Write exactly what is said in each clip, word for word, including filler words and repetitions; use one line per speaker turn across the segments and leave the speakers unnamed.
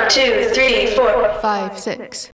two, three, four,
five, six.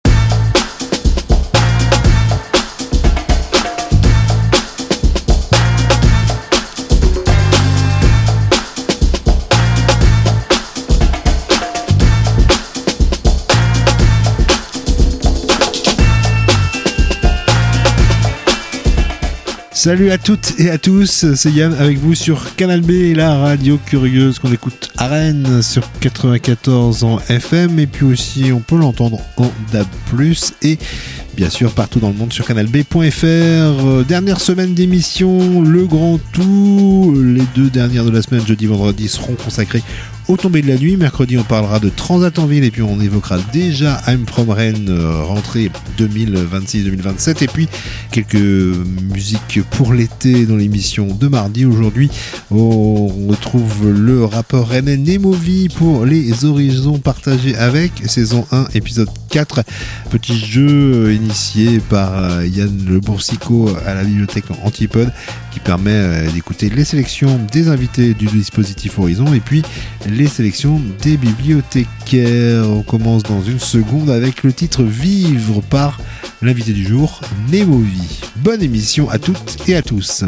Salut à toutes et à tous, c'est Yann avec vous sur Canal B, la radio curieuse qu'on écoute à Rennes sur quatre-vingt-quatorze en F M et puis aussi on peut l'entendre en D A B plus, et bien sûr partout dans le monde sur canal b point f r. Euh, dernière semaine d'émission, le grand tout. Les deux dernières de la semaine, jeudi, vendredi, seront consacrées au tombé de la nuit. Mercredi, on parlera de Transat en ville et puis on évoquera déjà I'm From Rennes, euh, rentrée deux mille vingt-six deux mille vingt-sept, et puis quelques musiques pour l'été dans l'émission de mardi. Aujourd'hui, on retrouve le rappeur rennais Nemovi pour Les Horizons Partagés avec, saison un, épisode quatre. Petit jeu initié par Yann Le Boursicot à la bibliothèque Antipode qui permet d'écouter les sélections des invités du dispositif Horizon et puis les sélections des bibliothécaires. On commence dans une seconde avec le titre Vivre par l'invité du jour, Nemovi. Bonne émission à toutes et à tous.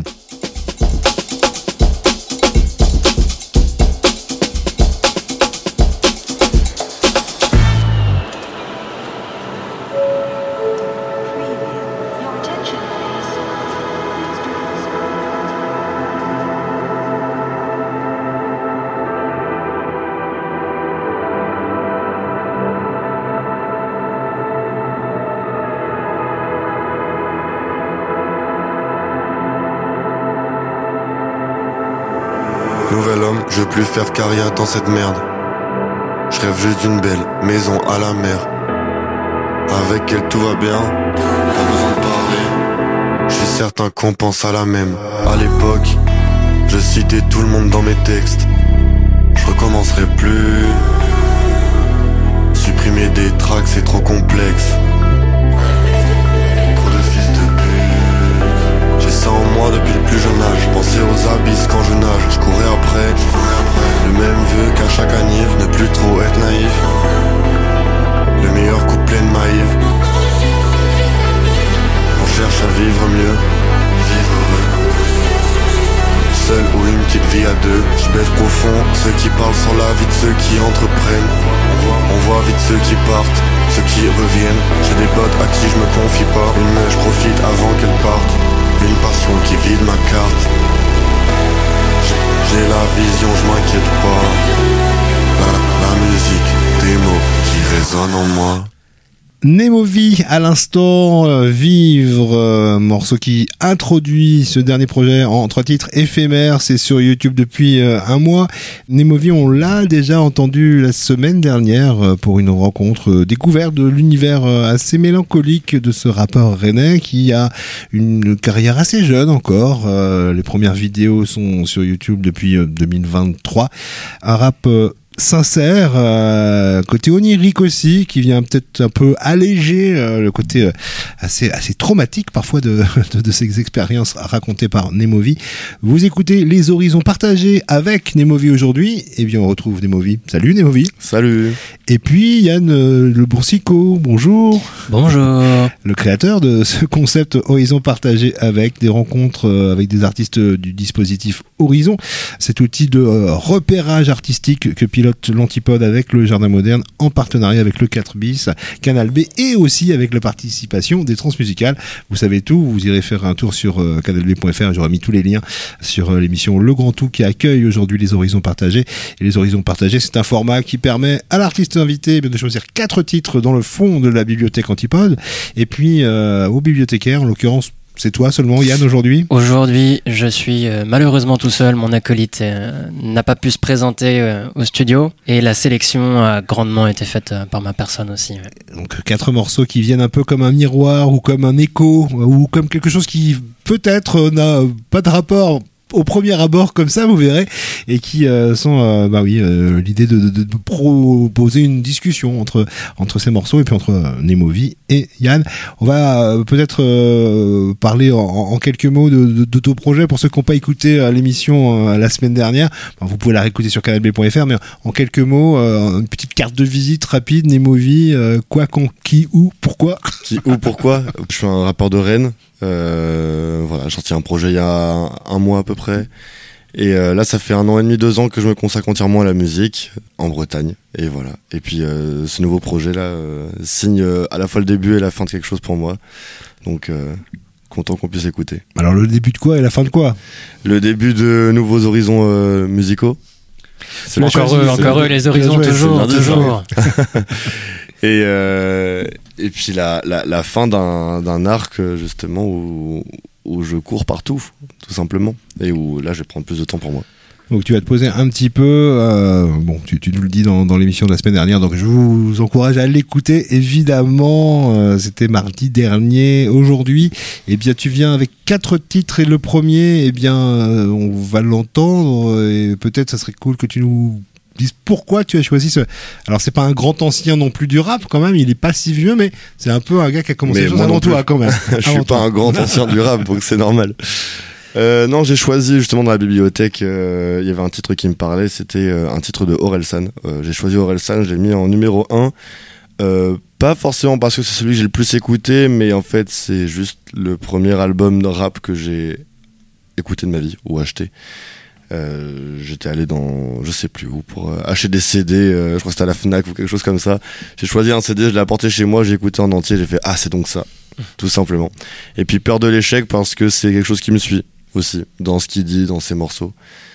Nouvel homme, je veux plus faire carrière dans cette merde. Je rêve juste d'une belle maison à la mer. Avec elle tout va bien, pas besoin de parler. Je suis certain qu'on pense à la même. À l'époque, je citais tout le monde dans mes textes. Je recommencerai plus. Supprimer des tracks c'est trop complexe. Trop de fils de pute. J'ai ça en moi depuis le plus jeune âge. Penser aux abysses quand je nage. Je courais après, je courais après. Le même vœu qu'à chaque anniv, ne plus trop être naïf. Le meilleur couplet de Maïve. On cherche à vivre mieux, vivre heureux. Seul ou une petite vie à deux. Je baisse profond, ceux qui parlent sans la vie de ceux qui entreprennent. On voit vite ceux qui partent, ceux qui reviennent. J'ai des potes à qui je me confie pas. Une je profite avant qu'elle parte. Une passion qui vide ma carte. J'ai la vision, je m'inquiète pas. La, la musique, des mots qui résonnent en moi.
Nemovi à l'instant, euh, Vivre, euh, morceau qui introduit ce dernier projet en trois titres éphémères. C'est sur YouTube depuis euh, un mois. Nemovi, on l'a déjà entendu la semaine dernière euh, pour une rencontre euh, découverte de l'univers euh, assez mélancolique de ce rappeur rennais qui a une carrière assez jeune encore. Euh, les premières vidéos sont sur YouTube depuis euh, deux mille vingt-trois. Un rap euh, sincère, euh, côté onirique aussi, qui vient peut-être un peu alléger euh, le côté euh, assez assez traumatique parfois de, de, de ces expériences racontées par Nemovi. Vous écoutez Les Horizons Partagés avec Nemovi aujourd'hui, et bien on retrouve Nemovi. Salut Nemovi.
Salut.
Et puis Yann euh, Le Boursicot, bonjour.
Bonjour.
Le créateur de ce concept Horizons Partagés avec des rencontres euh, avec des artistes du dispositif Horizon, cet outil de euh, repérage artistique que pilote l'Antipode avec le Jardin Moderne en partenariat avec le quatre bis, Canal B et aussi avec la participation des Transmusicales. Vous savez tout, vous irez faire un tour sur euh, canal b point f r, j'aurai mis tous les liens sur euh, l'émission Le Grand Tout qui accueille aujourd'hui Les Horizons Partagés. Et Les Horizons Partagés, c'est un format qui permet à l'artiste invité de choisir quatre titres dans le fond de la bibliothèque Antipode et puis euh, aux bibliothécaires, en l'occurrence c'est toi seulement, Yann, aujourd'hui ?
Aujourd'hui, je suis euh, malheureusement tout seul. Mon acolyte euh, n'a pas pu se présenter euh, au studio. Et la sélection a grandement été faite euh, par ma personne aussi. Ouais.
Donc, quatre morceaux qui viennent un peu comme un miroir ou comme un écho ou comme quelque chose qui, peut-être, n'a pas de rapport au premier abord comme ça, vous verrez, et qui euh, sont, euh, bah oui, euh, l'idée de, de, de proposer une discussion entre entre ces morceaux et puis entre euh, Nemovi et Yann. On va euh, peut-être euh, parler en, en quelques mots de, de, de ton projet pour ceux qui n'ont pas écouté euh, l'émission euh, la semaine dernière. Enfin, vous pouvez la réécouter sur canal b point f r, mais en quelques mots, euh, une petite carte de visite rapide. Nemovi, euh, quoi, quand, qui, où, pourquoi.
Qui, où, pourquoi. Je suis un rappeur de Rennes. Euh, voilà, j'ai sorti un projet il y a un, un mois à peu près. Et euh, là, ça fait un an et demi, deux ans que je me consacre entièrement à la musique en Bretagne. Et voilà. Et puis, euh, ce nouveau projet-là euh, signe euh, à la fois le début et la fin de quelque chose pour moi. Donc, euh, content qu'on puisse écouter.
Alors, le début de quoi et la fin de quoi ?
Le début de nouveaux horizons euh, musicaux.
C'est encore eux, encore eux, les horizons, toujours, toujours.
Et, euh, et puis la, la, la fin d'un, d'un arc justement où, où je cours partout, tout simplement, et où là je vais prendre plus de temps pour moi.
Donc tu vas te poser un petit peu, euh, bon tu, tu nous le dis dans, dans l'émission de la semaine dernière, donc je vous encourage à l'écouter évidemment, euh, c'était mardi dernier. Aujourd'hui, eh bien tu viens avec quatre titres et le premier, eh bien euh, on va l'entendre et peut-être ça serait cool que tu nous dises pourquoi tu as choisi ce... Alors c'est pas un grand ancien non plus du rap quand même, il est pas si vieux, mais c'est un peu un gars qui a commencé les choses avant toi quand même.
Je suis pas un grand ancien du rap, donc c'est normal. Euh, non, j'ai choisi justement dans la bibliothèque, euh, il y avait un titre qui me parlait, c'était euh, un titre de Orelsan. Euh, j'ai choisi Orelsan, je l'ai mis en numéro un. Euh, pas forcément parce que c'est celui que j'ai le plus écouté, mais en fait c'est juste le premier album de rap que j'ai écouté de ma vie ou acheté. Euh, j'étais allé dans je sais plus où pour euh, acheter des C D, euh, je crois que c'était à la Fnac ou quelque chose comme ça. J'ai choisi un C D, je l'ai apporté chez moi, j'ai écouté en entier, j'ai fait ah c'est donc ça, tout simplement. Et puis Peur de l'échec parce que c'est quelque chose qui me suit aussi dans ce qu'il dit, dans ses morceaux.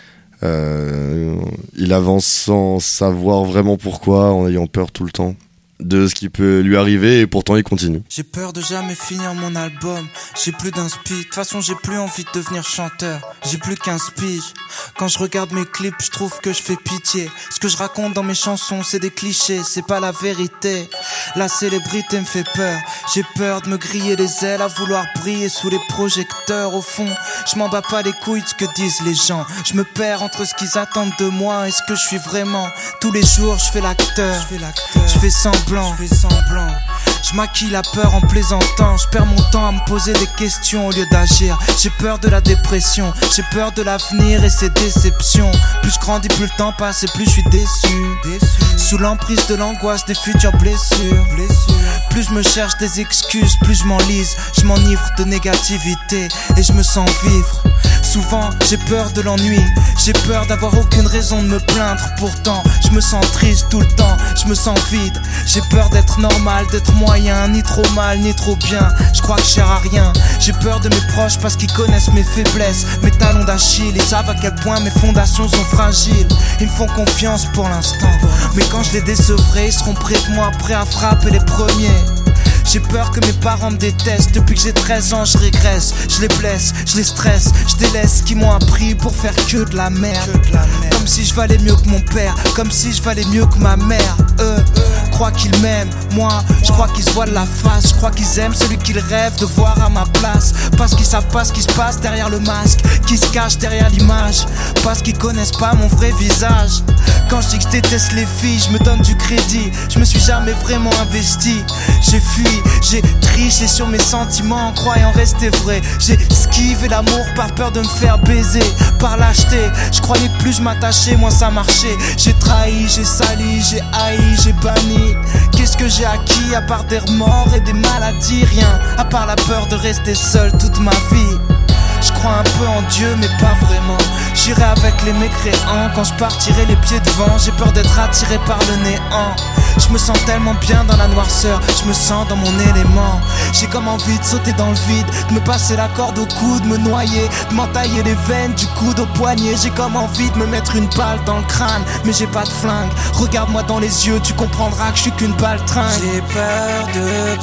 Euh, il avance sans savoir vraiment pourquoi, en ayant peur tout le temps de ce qui peut lui arriver et pourtant il continue.
J'ai peur de jamais finir mon album, j'ai plus d'inspi, de toute façon j'ai plus envie de devenir chanteur, j'ai plus quinze piges. Quand je regarde mes clips, je trouve que je fais pitié. Ce que je raconte dans mes chansons, c'est des clichés, c'est pas la vérité. La célébrité me fait peur, j'ai peur de me griller les ailes à vouloir briller sous les projecteurs. Au fond, je m'en bats pas les couilles de ce que disent les gens. Je me perds entre ce qu'ils attendent de moi et ce que je suis vraiment. Tous les jours, je fais l'acteur, je fais l'acteur, je fais semblant. Je fais semblant. Je maquille la peur en plaisantant. Je perds mon temps à me poser des questions au lieu d'agir. J'ai peur de la dépression, j'ai peur de l'avenir et ses déceptions. Plus je grandis, plus le temps passe et plus je suis déçu, déçu. Sous l'emprise de l'angoisse des futures blessures, blessures. Plus je me cherche des excuses, plus je m'enlise. Je m'enivre de négativité et je me sens vivre. Souvent j'ai peur de l'ennui, j'ai peur d'avoir aucune raison de me plaindre. Pourtant je me sens triste tout le temps, je me sens vide. J'ai peur d'être normal, d'être moyen, ni trop mal, ni trop bien. Je crois que je sers à rien. J'ai peur de mes proches parce qu'ils connaissent mes faiblesses, mes talons d'Achille. Ils savent à quel point mes fondations sont fragiles. Ils me font confiance pour l'instant, mais quand je les décevrai, ils seront près de moi, prêts à frapper les premiers. J'ai peur que mes parents me détestent. Depuis que j'ai treize ans je régresse. Je les blesse, je les stresse, je délaisse ce qu'ils m'ont appris pour faire que de la merde. Comme si je valais mieux que mon père, comme si je valais mieux que ma mère. Eux croient qu'ils m'aiment, moi je crois qu'ils se voient de la face. Je crois qu'ils aiment celui qu'ils rêvent de voir à ma place. Parce qu'ils savent pas ce qui se passe derrière le masque, qui se cache derrière l'image. Parce qu'ils connaissent pas mon vrai visage. Quand je dis que je déteste les filles, je me donne du crédit. Je me suis jamais vraiment investi. J'ai fui, j'ai triché sur mes sentiments en croyant rester vrai. J'ai esquivé l'amour par peur de me faire baiser. Par lâcheté, je croyais que plus je m'attachais, moins ça marchait. J'ai trahi, j'ai sali, j'ai haï, j'ai banni. Qu'est-ce que j'ai acquis à part des remords et des maladies? Rien, à part la peur de rester seul toute ma vie. Je crois un peu en Dieu mais pas vraiment. J'irai avec les mécréants quand je partirai les pieds devant. J'ai peur d'être attiré par le néant. Je me sens tellement bien dans la noirceur, je me sens dans mon élément. J'ai comme envie de sauter dans le vide, de me passer la corde au cou, de me noyer, de m'entailler les veines du coude au poignet. J'ai comme envie de me mettre une balle dans le crâne, mais j'ai pas de flingue. Regarde-moi dans les yeux, tu comprendras que je suis qu'une baltringue. J'ai peur de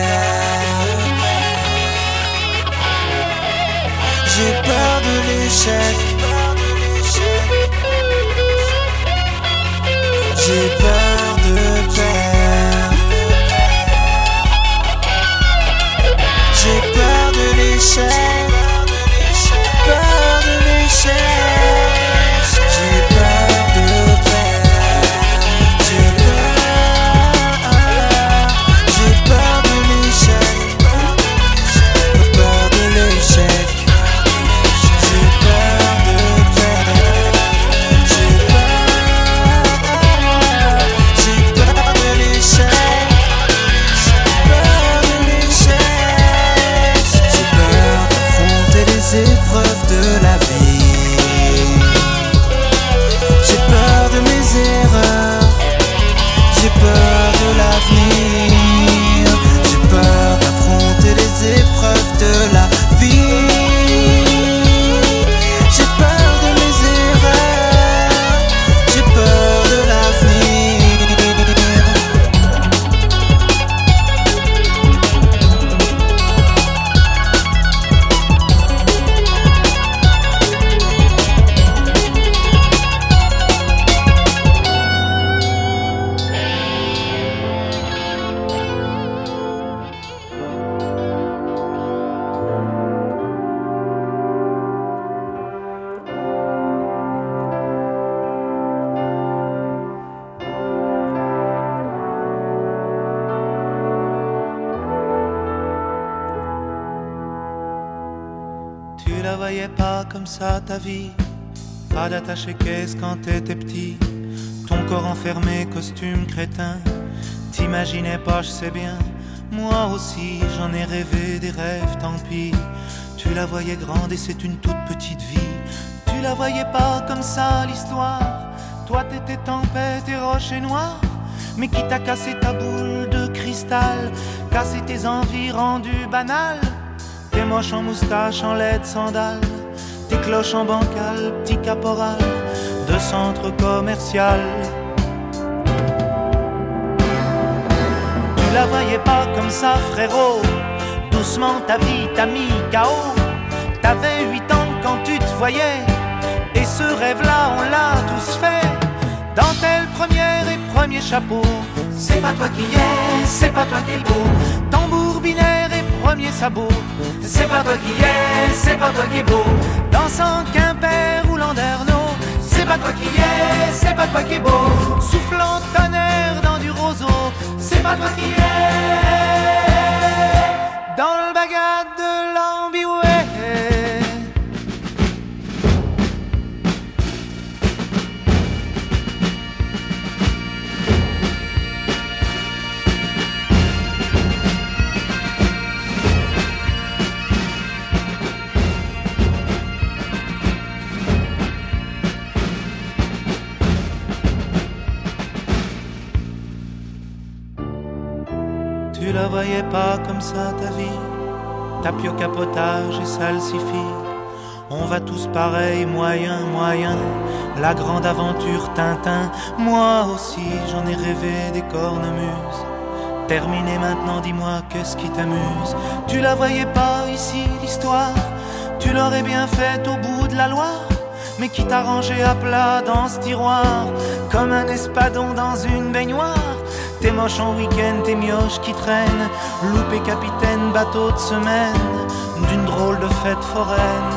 perdre, j'ai peur de l'échec, j'ai peur de perdre, j'ai peur de l'échec, peur de l'échec. Tu la voyais pas comme ça ta vie, pas d'attaché-caisse quand t'étais petit, ton corps enfermé, costume crétin. T'imaginais pas, je sais bien, moi aussi j'en ai rêvé des rêves, tant pis. Tu la voyais grande et c'est une toute petite vie. Tu la voyais pas comme ça l'histoire, toi t'étais tempête et rocher noir. Mais qui t'a cassé ta boule de cristal, cassé tes envies rendues banales. Tes moches en moustache, en laide sandales, tes cloches en bancal, petit caporal de centre commercial. Tu la voyais pas comme ça frérot, doucement ta vie t'a mis K O. T'avais huit ans quand tu te voyais, et ce rêve-là on l'a tous fait. Dentelle première et premier chapeau, c'est pas toi qui es, c'est pas toi qui es beau. Tambour binaire et premier sabot, c'est pas toi qui es, c'est pas toi qui es beau. Dansant Quimper ou Landerneau, c'est pas toi qui es, c'est pas toi qui es beau. Soufflant tonnerre dans du roseau, c'est pas toi qui es. Dans le bagad de l'ambiway. Tu la voyais pas comme ça ta vie, tapioca potage et salsifis. On va tous pareil, moyen, moyen, la grande aventure Tintin. Moi aussi j'en ai rêvé des cornemuses. Terminé maintenant, dis-moi qu'est-ce qui t'amuse. Tu la voyais pas ici l'histoire, tu l'aurais bien faite au bout de la Loire. Mais qui t'a rangé à plat dans ce tiroir, comme un espadon dans une baignoire. T'es moche en week-end, t'es mioche qui traîne, loupé capitaine, bateau de semaine, d'une drôle de fête foraine.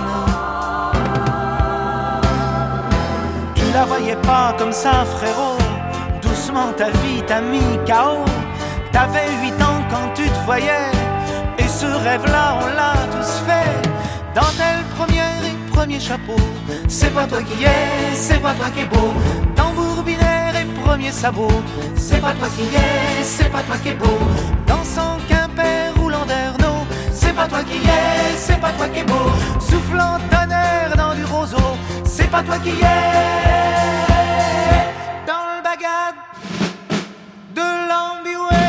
Tu la voyais pas comme ça frérot, doucement ta vie t'a mis K O. T'avais huit ans quand tu te voyais, et ce rêve-là on l'a tous fait. Dentelle première et premier chapeau, c'est pas toi qui es, c'est pas toi qui es beau. Tambour binaire et premier sabot, c'est pas toi qui es, c'est pas toi qui es beau. Dansant Quimper ou Landerneau, c'est pas toi qui es, c'est pas toi qui es beau. Soufflant tonnerre dans du roseau, c'est pas toi qui es. Dans le bagad de l'ambiway.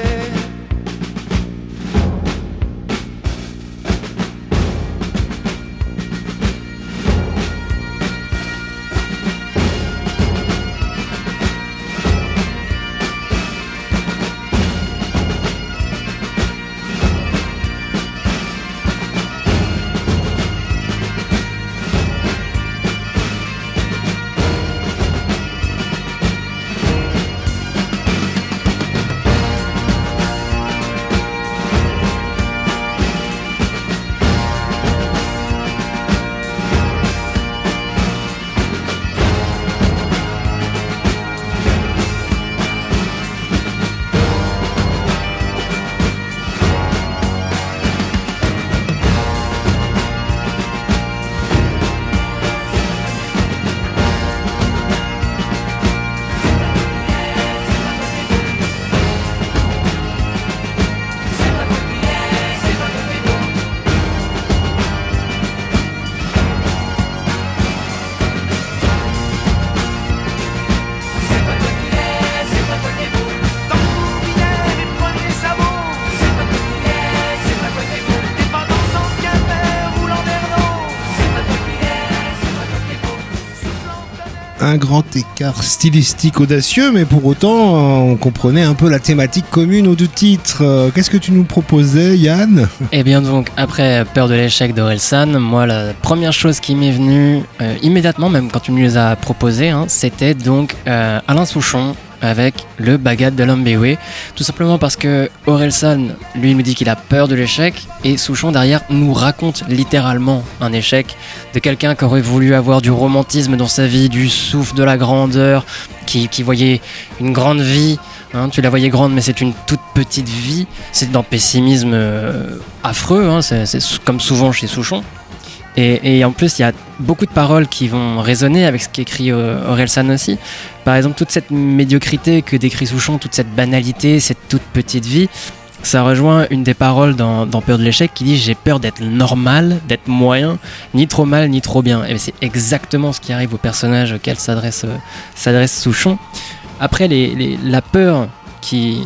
Un grand écart stylistique audacieux, mais pour autant, on comprenait un peu la thématique commune aux deux titres. Qu'est-ce que tu nous proposais, Yann ?
Eh bien donc, après Peur de l'échec d'Orelsan, moi la première chose qui m'est venue euh, immédiatement, même quand tu me les as proposés, hein, c'était donc euh, Alain Souchon avec le Bagad de l'Ambiway, tout simplement parce que Orelsan, lui, nous dit qu'il a peur de l'échec, et Souchon derrière nous raconte littéralement un échec de quelqu'un qui aurait voulu avoir du romantisme dans sa vie, du souffle, de la grandeur, qui, qui voyait une grande vie, hein, tu la voyais grande mais c'est une toute petite vie, c'est dans pessimisme euh, affreux, hein, c'est, c'est comme souvent chez Souchon. Et, et en plus, il y a beaucoup de paroles qui vont résonner avec ce qu'écrit euh, Orelsan aussi. Par exemple, toute cette médiocrité que décrit Souchon, toute cette banalité, cette toute petite vie, ça rejoint une des paroles dans, dans Peur de l'échec qui dit « J'ai peur d'être normal, d'être moyen, ni trop mal, ni trop bien ». Et c'est exactement ce qui arrive au personnage auquel s'adresse, euh, s'adresse Souchon. Après, les, les, la peur qui...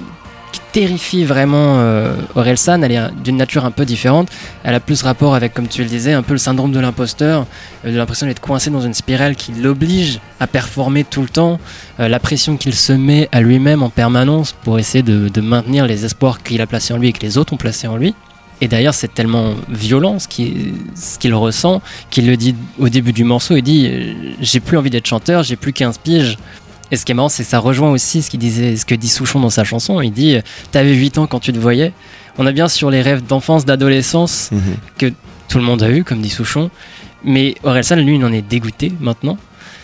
terrifie vraiment euh, Orelsan, elle est d'une nature un peu différente. Elle a plus rapport avec, comme tu le disais, un peu le syndrome de l'imposteur, euh, de l'impression d'être coincé dans une spirale qui l'oblige à performer tout le temps, euh, la pression qu'il se met à lui-même en permanence pour essayer de, de maintenir les espoirs qu'il a placés en lui et que les autres ont placés en lui. Et d'ailleurs, c'est tellement violent ce qu'il, ce qu'il ressent qu'il le dit au début du morceau. Il dit « J'ai plus envie d'être chanteur, j'ai plus quinze piges ». Et ce qui est marrant, c'est que ça rejoint aussi ce, qu'il disait, ce que dit Souchon dans sa chanson. Il dit « T'avais huit ans quand tu te voyais ». On a bien sur les rêves d'enfance, d'adolescence, mmh. que tout le monde a eu, comme dit Souchon. Mais Orelsan, lui, il en est dégoûté maintenant.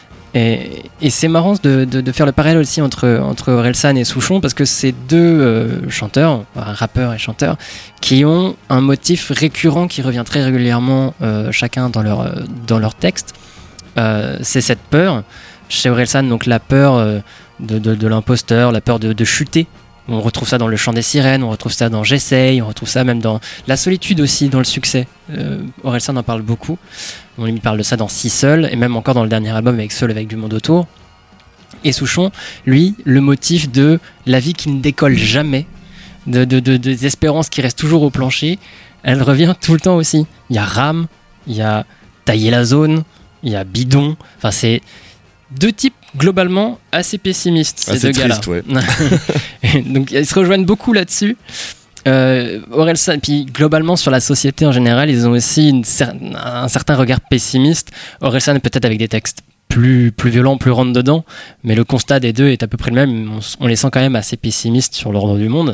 Et, et c'est marrant de, de, de faire le parallèle aussi entre, entre Orelsan et Souchon, parce que c'est deux euh, chanteurs, rappeurs et chanteurs, qui ont un motif récurrent qui revient très régulièrement euh, chacun dans leur, dans leur texte. Euh, c'est cette peur. Chez Orelsan, donc la peur euh, de, de, de l'imposteur, la peur de, de chuter. On retrouve ça dans Le Chant des Sirènes, on retrouve ça dans J'essaye, on retrouve ça même dans la solitude aussi, dans le succès. Euh, Orelsan en parle beaucoup. On lui parle de ça dans Si Seul, et même encore dans le dernier album avec Seul avec du monde autour. Et Souchon, lui, le motif de la vie qui ne décolle jamais, de, de, de, de des espérances qui restent toujours au plancher, elle revient tout le temps aussi. Il y a Rame, il y a Tailler la zone, il y a Bidon, enfin c'est... deux types globalement assez pessimistes, ces
assez
deux gars-là.
Triste, ouais.
Donc ils se rejoignent beaucoup là-dessus. Euh, Orelsan, puis globalement sur la société en général, ils ont aussi une cer- un certain regard pessimiste. Orelsan peut-être avec des textes plus, plus violents, plus rentre dedans, mais le constat des deux est à peu près le même. On, on les sent quand même assez pessimistes sur l'ordre du monde.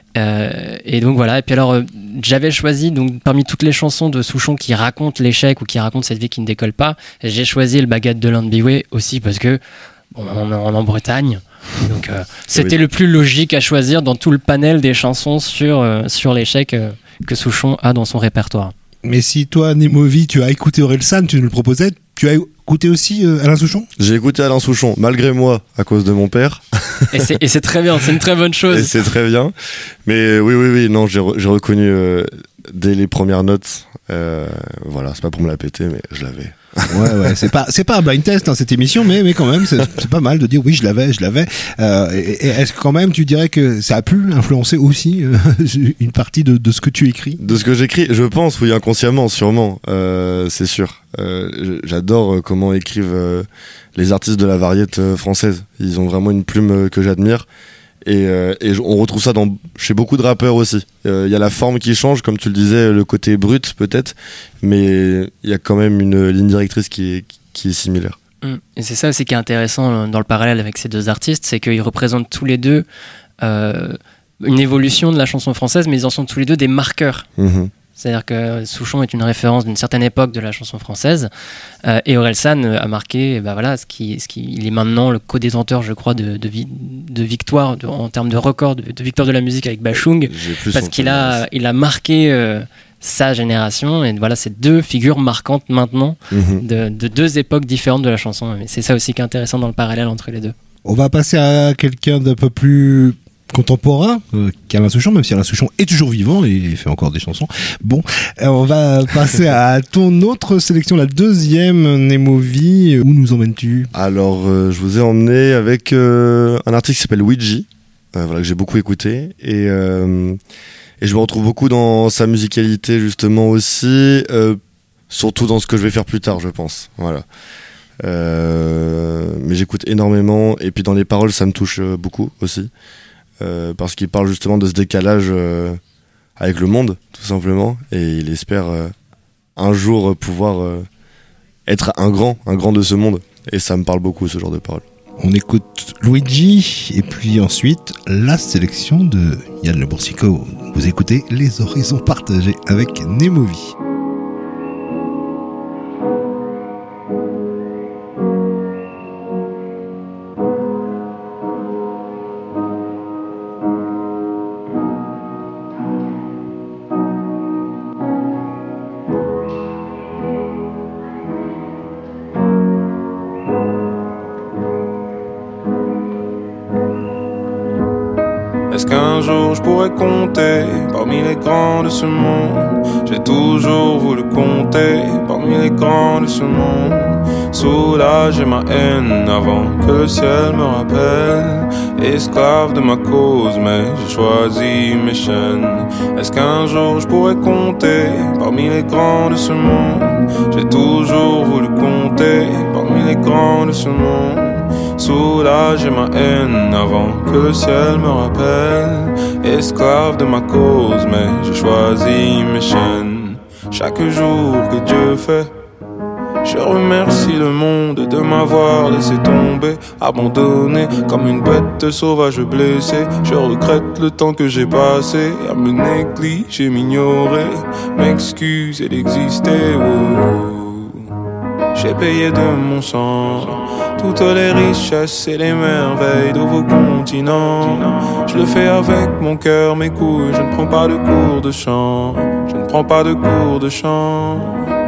Euh, et donc voilà, et puis alors euh, j'avais choisi donc parmi toutes les chansons de Souchon qui racontent l'échec ou qui racontent cette vie qui ne décolle pas, j'ai choisi le Baguette de Landbiway aussi parce que bon, on est en, en Bretagne, donc euh, c'était oui. le plus logique à choisir dans tout le panel des chansons sur, euh, sur l'échec euh, que Souchon a dans son répertoire.
Mais si toi, Nemovi, tu as écouté Orelsan, tu nous le proposais, tu as écouté aussi euh, Alain Souchon ?
J'ai écouté Alain Souchon, malgré moi, à cause de mon père.
Et c'est, et c'est très bien, c'est une très bonne chose.
Et c'est très bien. Mais oui, oui, oui, non, j'ai, re, j'ai reconnu euh, dès les premières notes. Euh, voilà, c'est pas pour me la péter, mais je l'avais.
Ouais, ouais, c'est pas, c'est pas un blind test, hein, cette émission, mais, mais quand même, c'est, c'est pas mal de dire oui, je l'avais, je l'avais. Euh, et, et est-ce que quand même, tu dirais que ça a pu influencer aussi euh, une partie de, de ce que tu écris ?
De ce que j'écris, je pense, oui, inconsciemment, sûrement, euh, c'est sûr. Euh, j'adore comment écrivent euh, les artistes de la variété française. Ils ont vraiment une plume que j'admire. Et, euh, et on retrouve ça dans, chez beaucoup de rappeurs aussi. Il euh, y a la forme qui change, comme tu le disais, le côté brut peut-être, mais il y a quand même une ligne directrice qui est, qui est similaire.
Et c'est ça aussi qui est intéressant dans le parallèle avec ces deux artistes, c'est qu'ils représentent tous les deux euh, une évolution de la chanson française, mais ils en sont tous les deux des marqueurs. Mmh. C'est-à-dire que Souchon est une référence d'une certaine époque de la chanson française euh, et Orelsan a marqué, bah voilà, ce qui, ce qui, il est maintenant le co-détenteur, je crois, de, de, vi, de victoire de, en termes de record de, de victoire de la musique avec Bachung, parce qu'il a, il a marqué euh, sa génération et voilà, c'est deux figures marquantes maintenant mmh. de, de deux époques différentes de la chanson. Et c'est ça aussi qui est intéressant dans le parallèle entre les deux.
On va passer à quelqu'un d'un peu plus contemporain euh, qu'Alain Souchon, même si Alain Souchon est toujours vivant et fait encore des chansons. Bon, euh, on va passer à ton autre sélection, la deuxième, Nemovi. Où nous emmènes-tu ?
Alors, euh, je vous ai emmené avec euh, un artiste qui s'appelle Ouija, euh, voilà, que j'ai beaucoup écouté et, euh, et je me retrouve beaucoup dans sa musicalité justement aussi, euh, surtout dans ce que je vais faire plus tard, je pense. Voilà. Euh, mais j'écoute énormément et puis dans les paroles, ça me touche beaucoup aussi. Euh, parce qu'il parle justement de ce décalage euh, avec le monde, tout simplement, et il espère euh, un jour pouvoir euh, être un grand, un grand de ce monde, et ça me parle beaucoup ce genre de paroles.
On écoute Luigi, et puis ensuite la sélection de Yann Le Boursicot. Vous écoutez Les Horizons Partagés avec Nemovi.
Est-ce qu'un jour je pourrais compter parmi les grands de ce monde? J'ai toujours voulu compter parmi les grands de ce monde. Soulager ma haine avant que le ciel me rappelle. Esclave de ma cause, mais j'ai choisi mes chaînes. Est-ce qu'un jour je pourrais compter parmi les grands de ce monde? J'ai toujours voulu compter parmi les grands de ce monde. Soulager ma haine avant que le ciel me rappelle. Esclave de ma cause, mais j'ai choisi mes chaînes. Chaque jour que Dieu fait, je remercie le monde de m'avoir laissé tomber, abandonné comme une bête sauvage blessée. Je regrette le temps que j'ai passé à me négliger, m'ignorer, m'excuser d'exister. Oh. J'ai payé de mon sang toutes les richesses et les merveilles de vos continents. Je le fais avec mon cœur, mes couilles. Je ne prends pas de cours de chant. Je ne prends pas de cours de chant.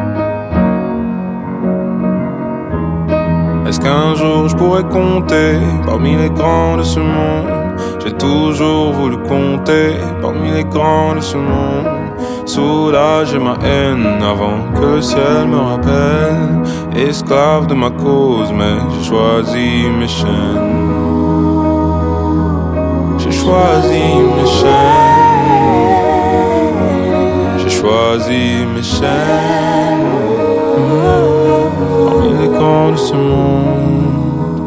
Est-ce qu'un jour je pourrais compter parmi les grands de ce monde? J'ai toujours voulu compter parmi les grands de ce monde. Soulager ma haine avant que le ciel me rappelle. Esclave de ma cause, mais j'ai choisi mes chaînes. J'ai choisi mes chaînes. J'ai choisi mes chaînes. Parmi les grands de ce monde.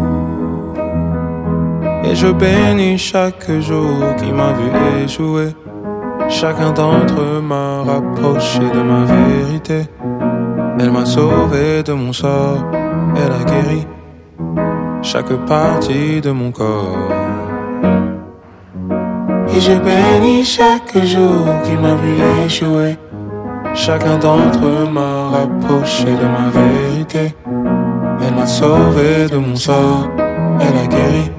Et je bénis chaque jour qui m'a vu échouer. Chacun d'entre eux m'a rapproché de ma vérité. Elle m'a sauvé de mon sort. Elle a guéri chaque partie de mon corps. Et je bénis chaque jour qui m'a vu échouer. Chacun d'entre eux m'a rapproché de ma vérité. Elle m'a sauvé de mon sort. Elle a guéri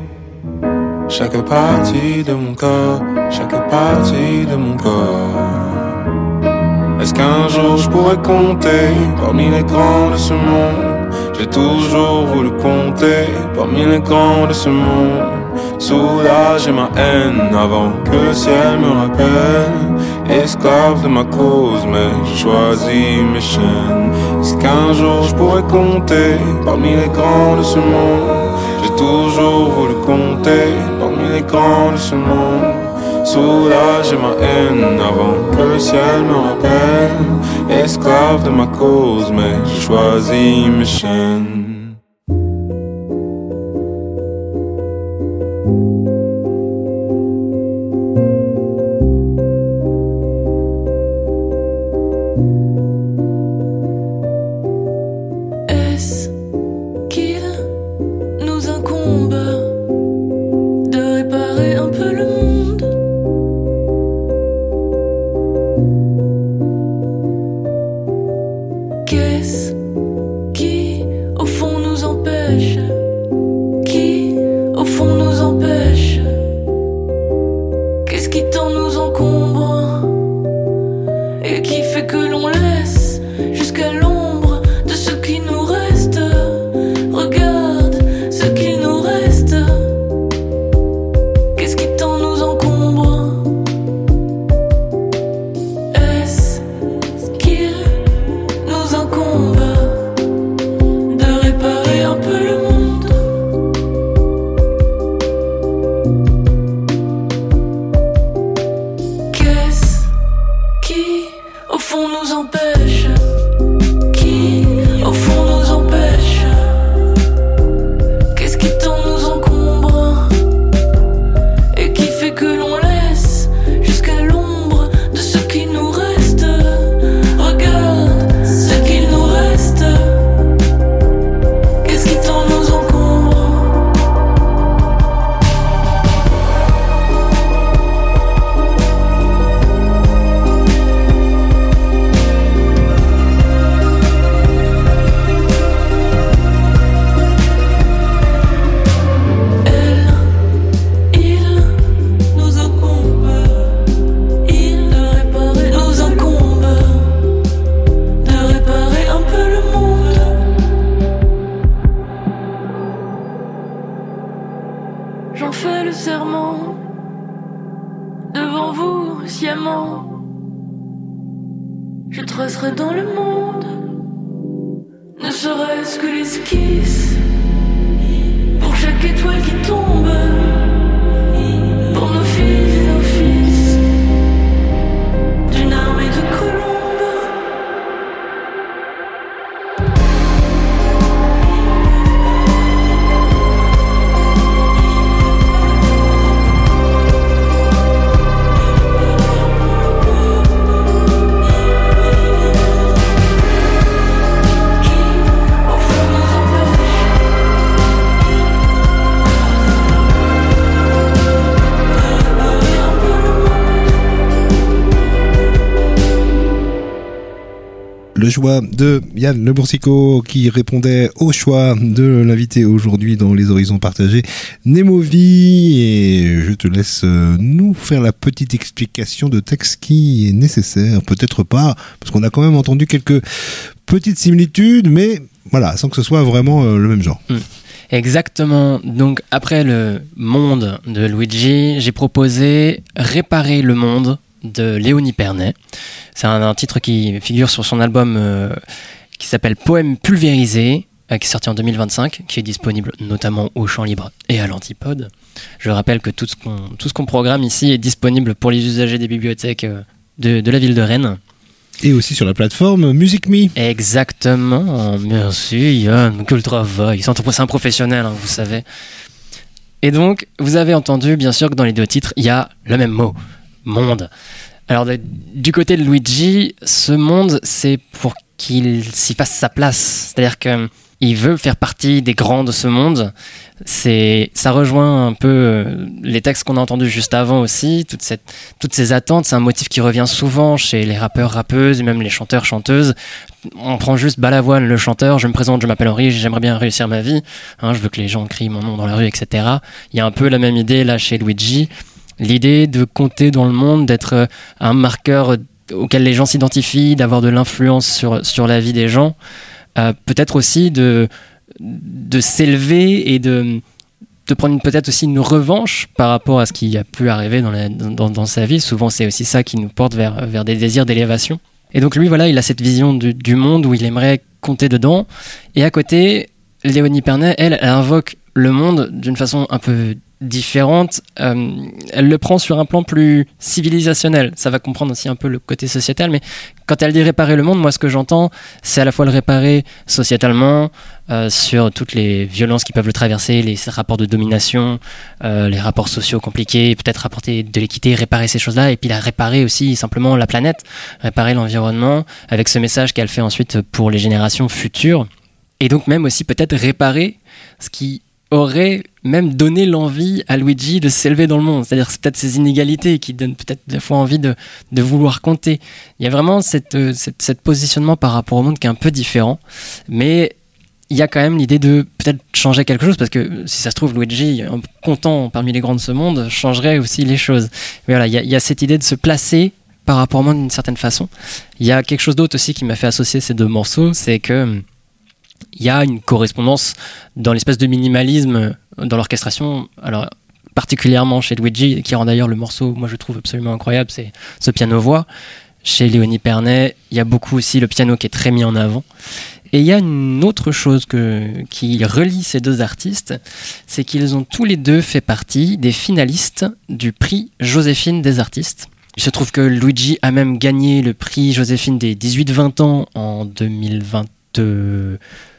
chaque partie de mon corps, chaque partie de mon corps. Est-ce qu'un jour je pourrais compter parmi les grands de ce monde? J'ai toujours voulu compter parmi les grands de ce monde. Soulager ma haine avant que le ciel me rappelle. Esclave de ma cause, mais j'ai choisi mes chaînes. Est-ce qu'un jour je pourrais compter parmi les grands de ce monde? J'ai toujours voulu compter parmi les grands de ce monde. Soulager ma haine avant que le ciel me rappelle. Esclave de ma cause, mais j'ai choisi mes chaînes.
J'en fais le serment devant vous, sciemment. Je tracerai dans le monde, ne serait-ce que l'esquisse, pour chaque étoile qui tombe, pour nos fils et nos fils, d'une armée de colombes.
Le choix de Yann Le Boursicot qui répondait au choix de l'invité aujourd'hui dans Les Horizons Partagés, Nemovi, et je te laisse nous faire la petite explication de texte qui est nécessaire, peut-être pas, parce qu'on a quand même entendu quelques petites similitudes, mais voilà, sans que ce soit vraiment le même genre.
Mmh. Exactement. Donc après le monde de Luigi, j'ai proposé Réparer le monde de Léonie Pernet. C'est un, un titre qui figure sur son album euh, qui s'appelle Poème pulvérisé, euh, qui est sorti en deux mille vingt-cinq, qui est disponible notamment au Champ Libre et à l'Antipode. Je rappelle que tout ce qu'on, tout ce qu'on programme ici est disponible pour les usagers des bibliothèques euh, de, de la ville de Rennes.
Et aussi sur la plateforme Music Me.
Exactement. Merci Yann, que le travail. C'est un professionnel, hein, vous savez. Et donc, vous avez entendu bien sûr que dans les deux titres, il y a le même mot. Monde. Alors de, du côté de Luigi, ce monde, c'est pour qu'il s'y fasse sa place. C'est-à-dire qu'il veut faire partie des grands de ce monde. C'est, ça rejoint un peu les textes qu'on a entendus juste avant aussi. Toute cette, toutes ces attentes, c'est un motif qui revient souvent chez les rappeurs, rappeuses et même les chanteurs, chanteuses. On prend juste Balavoine, le chanteur, je me présente, je m'appelle Henri, j'aimerais bien réussir ma vie. Hein, je veux que les gens crient mon nom dans la rue, et cetera. Il y a un peu la même idée là chez Luigi. L'idée de compter dans le monde, d'être un marqueur auquel les gens s'identifient, d'avoir de l'influence sur, sur la vie des gens, euh, peut-être aussi de, de s'élever et de, de prendre une, peut-être aussi une revanche par rapport à ce qui a pu arriver dans, la, dans, dans sa vie. Souvent, c'est aussi ça qui nous porte vers, vers des désirs d'élévation. Et donc lui, voilà, il a cette vision du, du monde où il aimerait compter dedans. Et à côté, Léonie Pernet, elle, elle invoque le monde d'une façon un peu différente, euh, elle le prend sur un plan plus civilisationnel. Ça va comprendre aussi un peu le côté sociétal, mais quand elle dit réparer le monde, moi ce que j'entends, c'est à la fois le réparer sociétalement, euh, sur toutes les violences qui peuvent le traverser, les rapports de domination, euh, les rapports sociaux compliqués, peut-être apporter de l'équité, réparer ces choses-là, et puis la réparer aussi simplement la planète, réparer l'environnement, avec ce message qu'elle fait ensuite pour les générations futures, et donc même aussi peut-être réparer ce qui aurait même donné l'envie à Luigi de s'élever dans le monde. C'est-à-dire que c'est peut-être ces inégalités qui donnent peut-être des fois envie de, de vouloir compter. Il y a vraiment cette, cette, cette positionnement par rapport au monde qui est un peu différent, mais il y a quand même l'idée de peut-être changer quelque chose, parce que si ça se trouve, Luigi, en comptant parmi les grands de ce monde, changerait aussi les choses. Mais voilà, il y a, il y a cette idée de se placer par rapport au monde d'une certaine façon. Il y a quelque chose d'autre aussi qui m'a fait associer ces deux morceaux, c'est que il y a une correspondance dans l'espèce de minimalisme dans l'orchestration, alors particulièrement chez Luigi, qui rend d'ailleurs le morceau, moi je trouve absolument incroyable, c'est ce piano-voix. Chez Léonie Pernet, il y a beaucoup aussi le piano qui est très mis en avant. Et il y a une autre chose que, qui relie ces deux artistes, c'est qu'ils ont tous les deux fait partie des finalistes du prix Joséphine des artistes. Il se trouve que Luigi a même gagné le prix Joséphine des dix-huit vingt ans en deux mille vingt-quatre,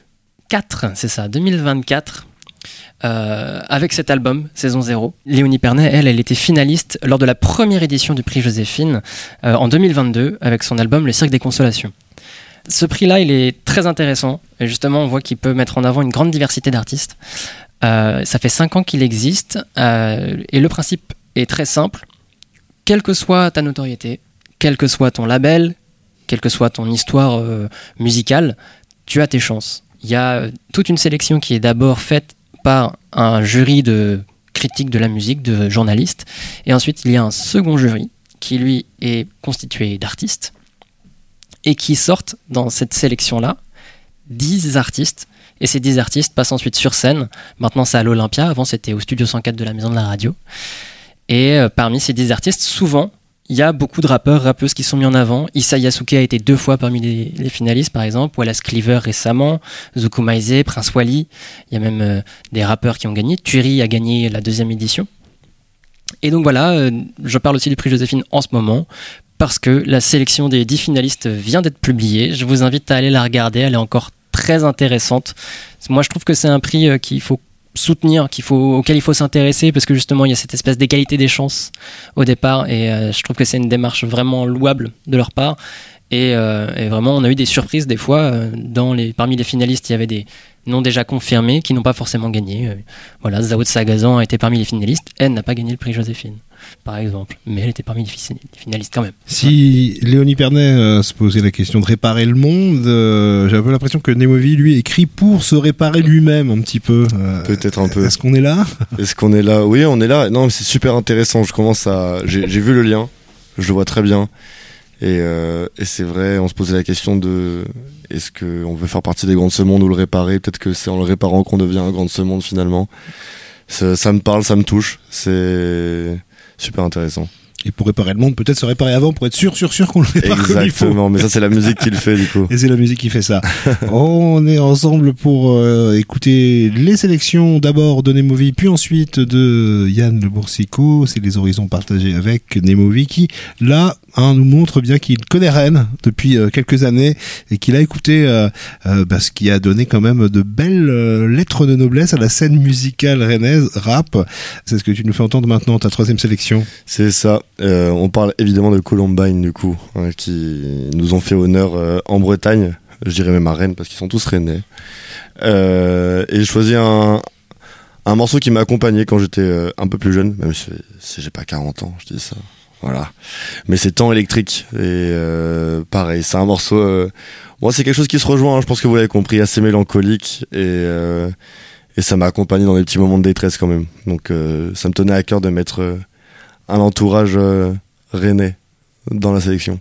c'est ça, deux mille vingt-quatre, euh, avec cet album, Saison zéro. Léonie Pernet, elle, elle était finaliste lors de la première édition du prix Joséphine euh, en deux mille vingt-deux, avec son album Le Cirque des Consolations. Ce prix-là, il est très intéressant, et justement, on voit qu'il peut mettre en avant une grande diversité d'artistes. Euh, ça fait cinq ans qu'il existe, euh, et le principe est très simple. Quelle que soit ta notoriété, quel que soit ton label, quelle que soit ton histoire euh, musicale, tu as tes chances. Il y a toute une sélection qui est d'abord faite par un jury de critiques de la musique, de journalistes, et ensuite il y a un second jury qui lui est constitué d'artistes, et qui sortent dans cette sélection-là dix artistes, et ces dix artistes passent ensuite sur scène. Maintenant c'est à l'Olympia, avant c'était au Studio cent quatre de la Maison de la Radio. Et euh, parmi ces dix artistes, souvent, il y a beaucoup de rappeurs, rappeuses qui sont mis en avant. Issa Yasuke a été deux fois parmi les, les finalistes, par exemple. Wallace Cleaver récemment, Zuku Maizé, Prince Wally. Il y a même euh, des rappeurs qui ont gagné. Turi a gagné la deuxième édition. Et donc voilà, euh, je parle aussi du prix Joséphine en ce moment, parce que la sélection des dix finalistes vient d'être publiée. Je vous invite à aller la regarder, elle est encore très intéressante. Moi, je trouve que c'est un prix euh, qu'il faut soutenir, qu'il faut, auquel il faut s'intéresser, parce que justement il y a cette espèce d'égalité des chances au départ, et euh, je trouve que c'est une démarche vraiment louable de leur part, et, euh, et vraiment on a eu des surprises des fois, euh, dans les, parmi les finalistes il y avait des noms déjà confirmés qui n'ont pas forcément gagné. Euh, voilà, Zao de Sagazan a été parmi les finalistes, elle n'a pas gagné le prix Joséphine par exemple, mais elle était parmi les finalistes quand même.
Si ouais. Léonie Pernet euh, se posait la question de réparer le monde, euh, j'ai un peu l'impression que Nemovi lui écrit pour se réparer lui-même un petit peu. Euh,
Peut-être un peu.
Est-ce qu'on est là ?
Est-ce qu'on est là ? Oui, on est là. Non, mais c'est super intéressant. Je commence à, j'ai, j'ai vu le lien, je le vois très bien, et, euh, et c'est vrai. On se posait la question de, est-ce que on veut faire partie des grands de ce monde ou le réparer ? Peut-être que c'est en le réparant qu'on devient un grand de ce monde finalement. Ça, ça me parle, ça me touche. C'est super intéressant.
Et pour réparer le monde, peut-être se réparer avant pour être sûr, sûr, sûr qu'on le répare comme il faut.
Exactement, mais ça c'est la musique qui le fait du coup.
Et c'est la musique qui fait ça. On est ensemble pour euh, écouter les sélections d'abord de Nemovi, puis ensuite de Yann Le Boursicot. C'est les horizons partagés avec Nemovi qui, là, hein, nous montre bien qu'il connaît Rennes depuis euh, quelques années et qu'il a écouté euh, euh, bah, ce qui a donné quand même de belles euh, lettres de noblesse à la scène musicale rennaise, rap. C'est ce que tu nous fais entendre maintenant, ta troisième sélection.
C'est ça. Euh, on parle évidemment de Columbine du coup, hein, qui nous ont fait honneur euh, en Bretagne, je dirais même à Rennes parce qu'ils sont tous rennais. Euh, et j'ai choisi un, un morceau qui m'a accompagné quand j'étais euh, un peu plus jeune, même si, si j'ai pas quarante ans, je dis ça. Voilà. Mais c'est Temps électrique. Et euh, pareil, c'est un morceau. Euh, moi, c'est quelque chose qui se rejoint, hein, je pense que vous l'avez compris, assez mélancolique. Et, euh, et ça m'a accompagné dans des petits moments de détresse quand même. Donc euh, ça me tenait à cœur de mettre euh, un entourage euh, rennais dans la sélection.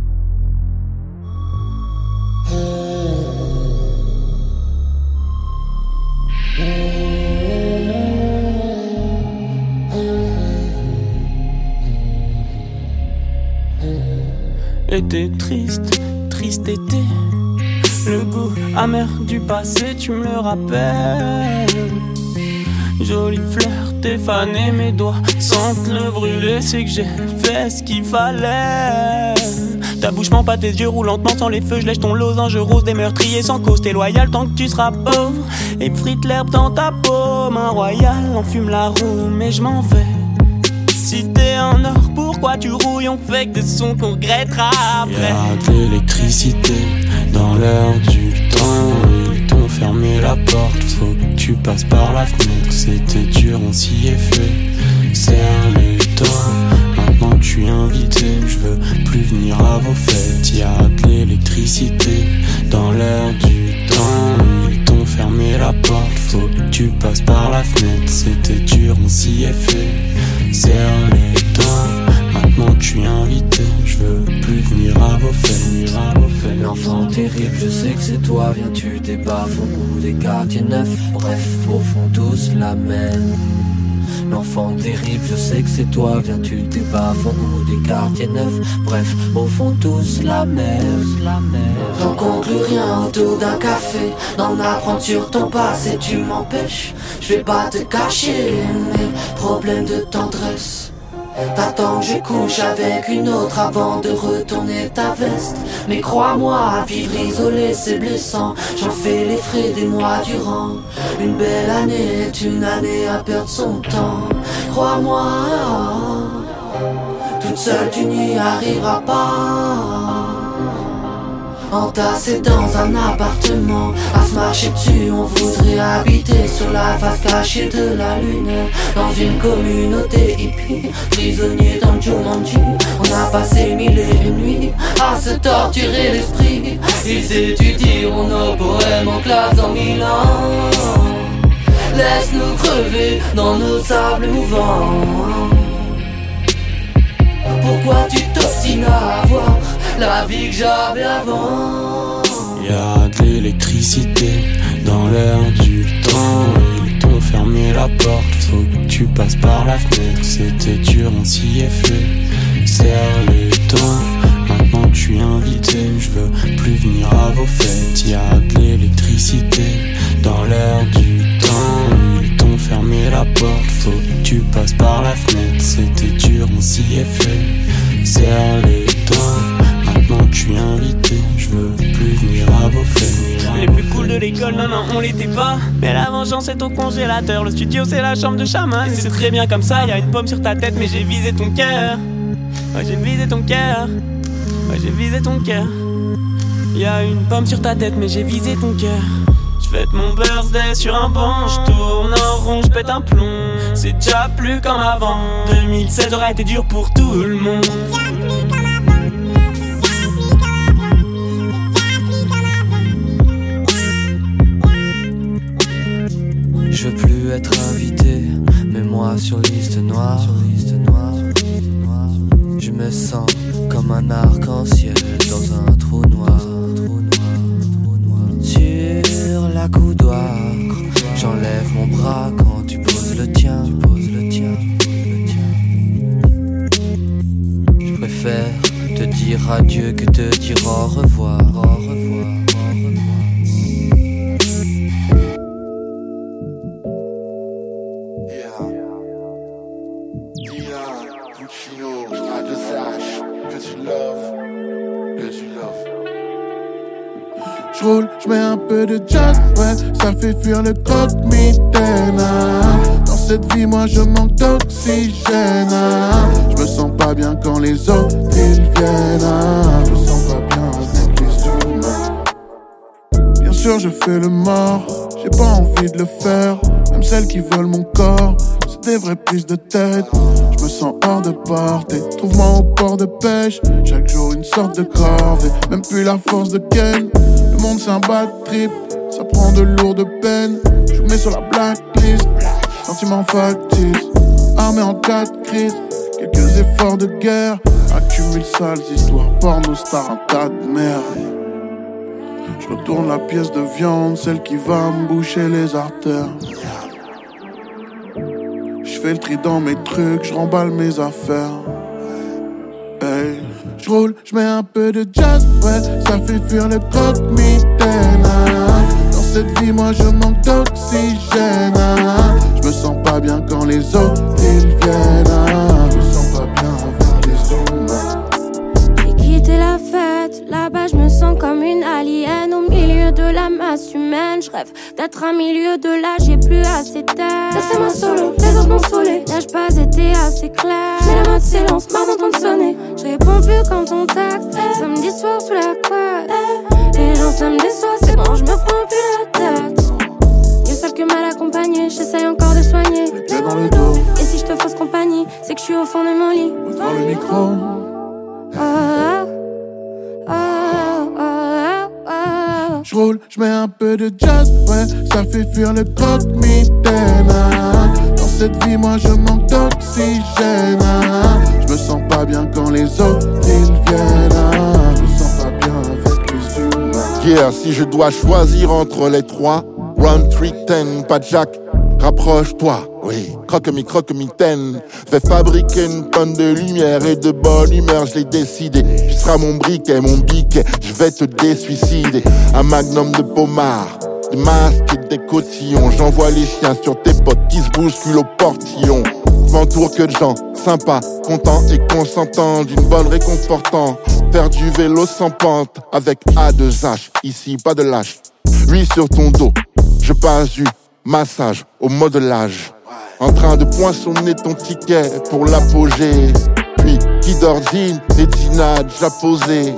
Été triste, triste été. Le goût amer du passé, tu me le rappelles. Jolie fleur, t'es fané, mes doigts sentent le brûler. C'est que j'ai fait ce qu'il fallait. Ta bouche ment pas, tes yeux roulent lentement sans les feux. Je lèche ton losange rose des meurtriers sans cause. T'es loyal tant que tu seras pauvre. Et frite l'herbe dans ta paume. Un royal enfume la roue, mais je m'en vais. Si t'es en or, pourquoi tu rouilles? On fait que des sons qu'on regrettera après.
Y'a de l'électricité dans l'air du temps. Ils t'ont fermé la porte, faut que tu passes par la fenêtre. C'était dur, on s'y est fait. Serre les dents, maintenant que je suis invité. Je veux plus venir à vos fêtes. Y'a de l'électricité dans l'air du temps. Ils t'ont fermé la porte, faut que tu passes par la fenêtre. C'était dur, on s'y est fait. Serre les dents, maintenant que je suis invité, je veux plus venir à vos fêtes.
L'enfant terrible, je sais que c'est toi, viens-tu des bas-fonds ou des quartiers neufs, bref, au fond tous la même. L'enfant terrible, je sais que c'est toi, viens-tu des bas-fonds ou des quartiers neufs, bref, au fond tous la même. J'en conclus rien autour d'un café, d'en apprendre sur ton passé, tu m'empêches. Je vais pas te cacher mes problèmes de tendresse. T'attends que je couche avec une autre avant de retourner ta veste. Mais crois-moi, vivre isolé c'est blessant. J'en fais les frais des mois durant. Une belle année est une année à perdre son temps. Crois-moi, toute seule tu n'y arriveras pas. Entassé dans un appartement, à se marcher dessus, on voudrait habiter sur la face cachée de la lune. Dans une communauté hippie, prisonnier dans le Jumanji. On a passé mille et une nuits à se torturer l'esprit. Ils étudieront nos poèmes en classe en mille ans. Laisse-nous crever dans nos sables mouvants. Pourquoi tu t'obstines à avoir la vie que j'avais avant?
Y'a de l'électricité dans l'air du temps. Ils t'ont fermé la porte, faut que tu passes par la fenêtre. C'était dur, s'y est fait. Serre les dents, maintenant que je suis invité, je veux plus venir à vos fêtes. Y'a de l'électricité dans l'air du temps. Ils t'ont fermé la porte, faut que tu passes par la fenêtre. C'était dur, on s'y est fait. Serre les dents, maintenant que je suis invité, je veux plus venir à vos fêtes.
Les plus cool de l'école, non non on l'était pas. Mais la vengeance est au congélateur. Le studio c'est la chambre de chaman. C'est très bien comme ça, y'a une pomme sur ta tête. Mais j'ai visé ton cœur. Ouais j'ai visé ton cœur. Ouais j'ai visé ton cœur. Y'a une pomme sur ta tête mais j'ai visé ton cœur. J'fête mon birthday sur un banc. J'tourne en rond, j'pète un plomb. C'est déjà plus comme avant. deux mille seize aurait été dur pour tout le monde.
Je veux plus être invité, mets-moi sur liste noire. Je me sens comme un arc-en-ciel dans un trou noir. Sur la coudoir, j'enlève mon bras quand tu poses le tien. Je préfère te dire adieu que te dire au revoir. Au revoir.
J'roule, j'mets un peu de jazz, ouais, ça fait fuir le croque-mitaine. Dans cette vie, moi je manque d'oxygène. J'me sens pas bien quand les autres ils viennent. Je me sens pas bien avec les humains. Bien sûr, je fais le mort, j'ai pas envie de le faire. Même celles qui veulent mon corps, c'est des vraies prises de tête. Je me sens hors de portée, trouve-moi au port de pêche. Chaque jour une sorte de corvée, même plus la force de Ken. Le monde c'est un bad trip, ça prend de lourdes peines. Je me mets sur la blacklist, sentiments factices. Armé en cas de crise, quelques efforts de guerre. Accumule sales histoires, porno star, un tas de merde. Je retourne la pièce de viande, celle qui va me boucher les artères. Je fais le tri dans mes trucs, je remballe mes affaires. Hey. J'roule, j'mets un peu de jazz, ouais, ça fait fuir le croque-mitaine. Dans cette vie, moi je manque d'oxygène. Je me sens pas bien quand les autres ils viennent. Je me sens pas bien avec les humains.
J'ai quitté la fête, là-bas je me sens comme une alien. Au milieu de la masse humaine, je rêve d'être un milieu de là, j'ai plus assez d'air. Laissez-moi solo, les autres m'ont saoulé. N'ai-je pas été assez clair? J'mets la main de silence, marre d'entendre sonner. Je réponds plus quand on texte. Samedi soir sous la couette, les gens samedi soir c'est bon, je me prends plus la tête. Dieu seul que mal accompagné, j'essaye encore de soigner.
Les pieds dans le dos,
et si je te fausse compagnie, c'est que je suis au fond de mon lit.
dans le micro.
Oh, oh, oh, oh, oh.
J'roule, j'mets un peu de jazz, ouais, ça fait fuir le croque-mitaine. Dans cette vie, moi je manque d'oxygène. Je me sens pas bien quand les autres ils viennent. Je me sens pas bien avec les humains.
Yeah, si je dois choisir entre les trois, round three ten, pas de Jack, rapproche-toi. Oui, croque-mi, croque-mitaine. Fais fabriquer une tonne de lumière et de bonne humeur, je l'ai décidé. Tu seras mon briquet, mon biquet, je vais te désuicider. Un magnum de pommard, des masques et des cotillons. J'envoie les chiens sur tes potes qui se bousculent au portillon. Je m'entoure que de gens sympas, contents et consentants d'une bonne réconfortante. Faire du vélo sans pente avec A deux H, ici pas de lâche. Lui sur ton dos, je passe du massage au modelage. En train de poinçonner ton ticket pour l'apogée. Puis qui d'ordine et Dina déjà posé.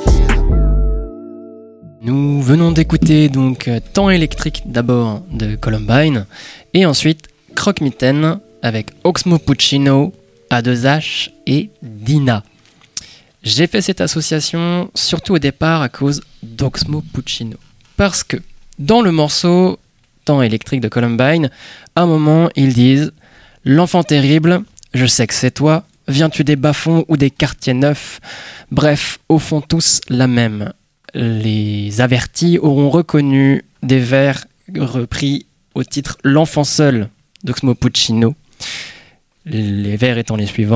Nous venons d'écouter donc euh, Temps électrique d'abord de Columbine et ensuite Croque-Mitaine avec Oxmo Puccino, A deux H et Dina. J'ai fait cette association surtout au départ à cause d'Oxmo Puccino. Parce que dans le morceau Temps électrique de Columbine, à un moment ils disent « L'enfant terrible, je sais que c'est toi, viens-tu des bas-fonds ou des quartiers neufs ?» Bref, au fond tous la même. Les avertis auront reconnu des vers repris au titre « L'enfant seul » d'Oxmo Puccino. Les vers étant les suivants: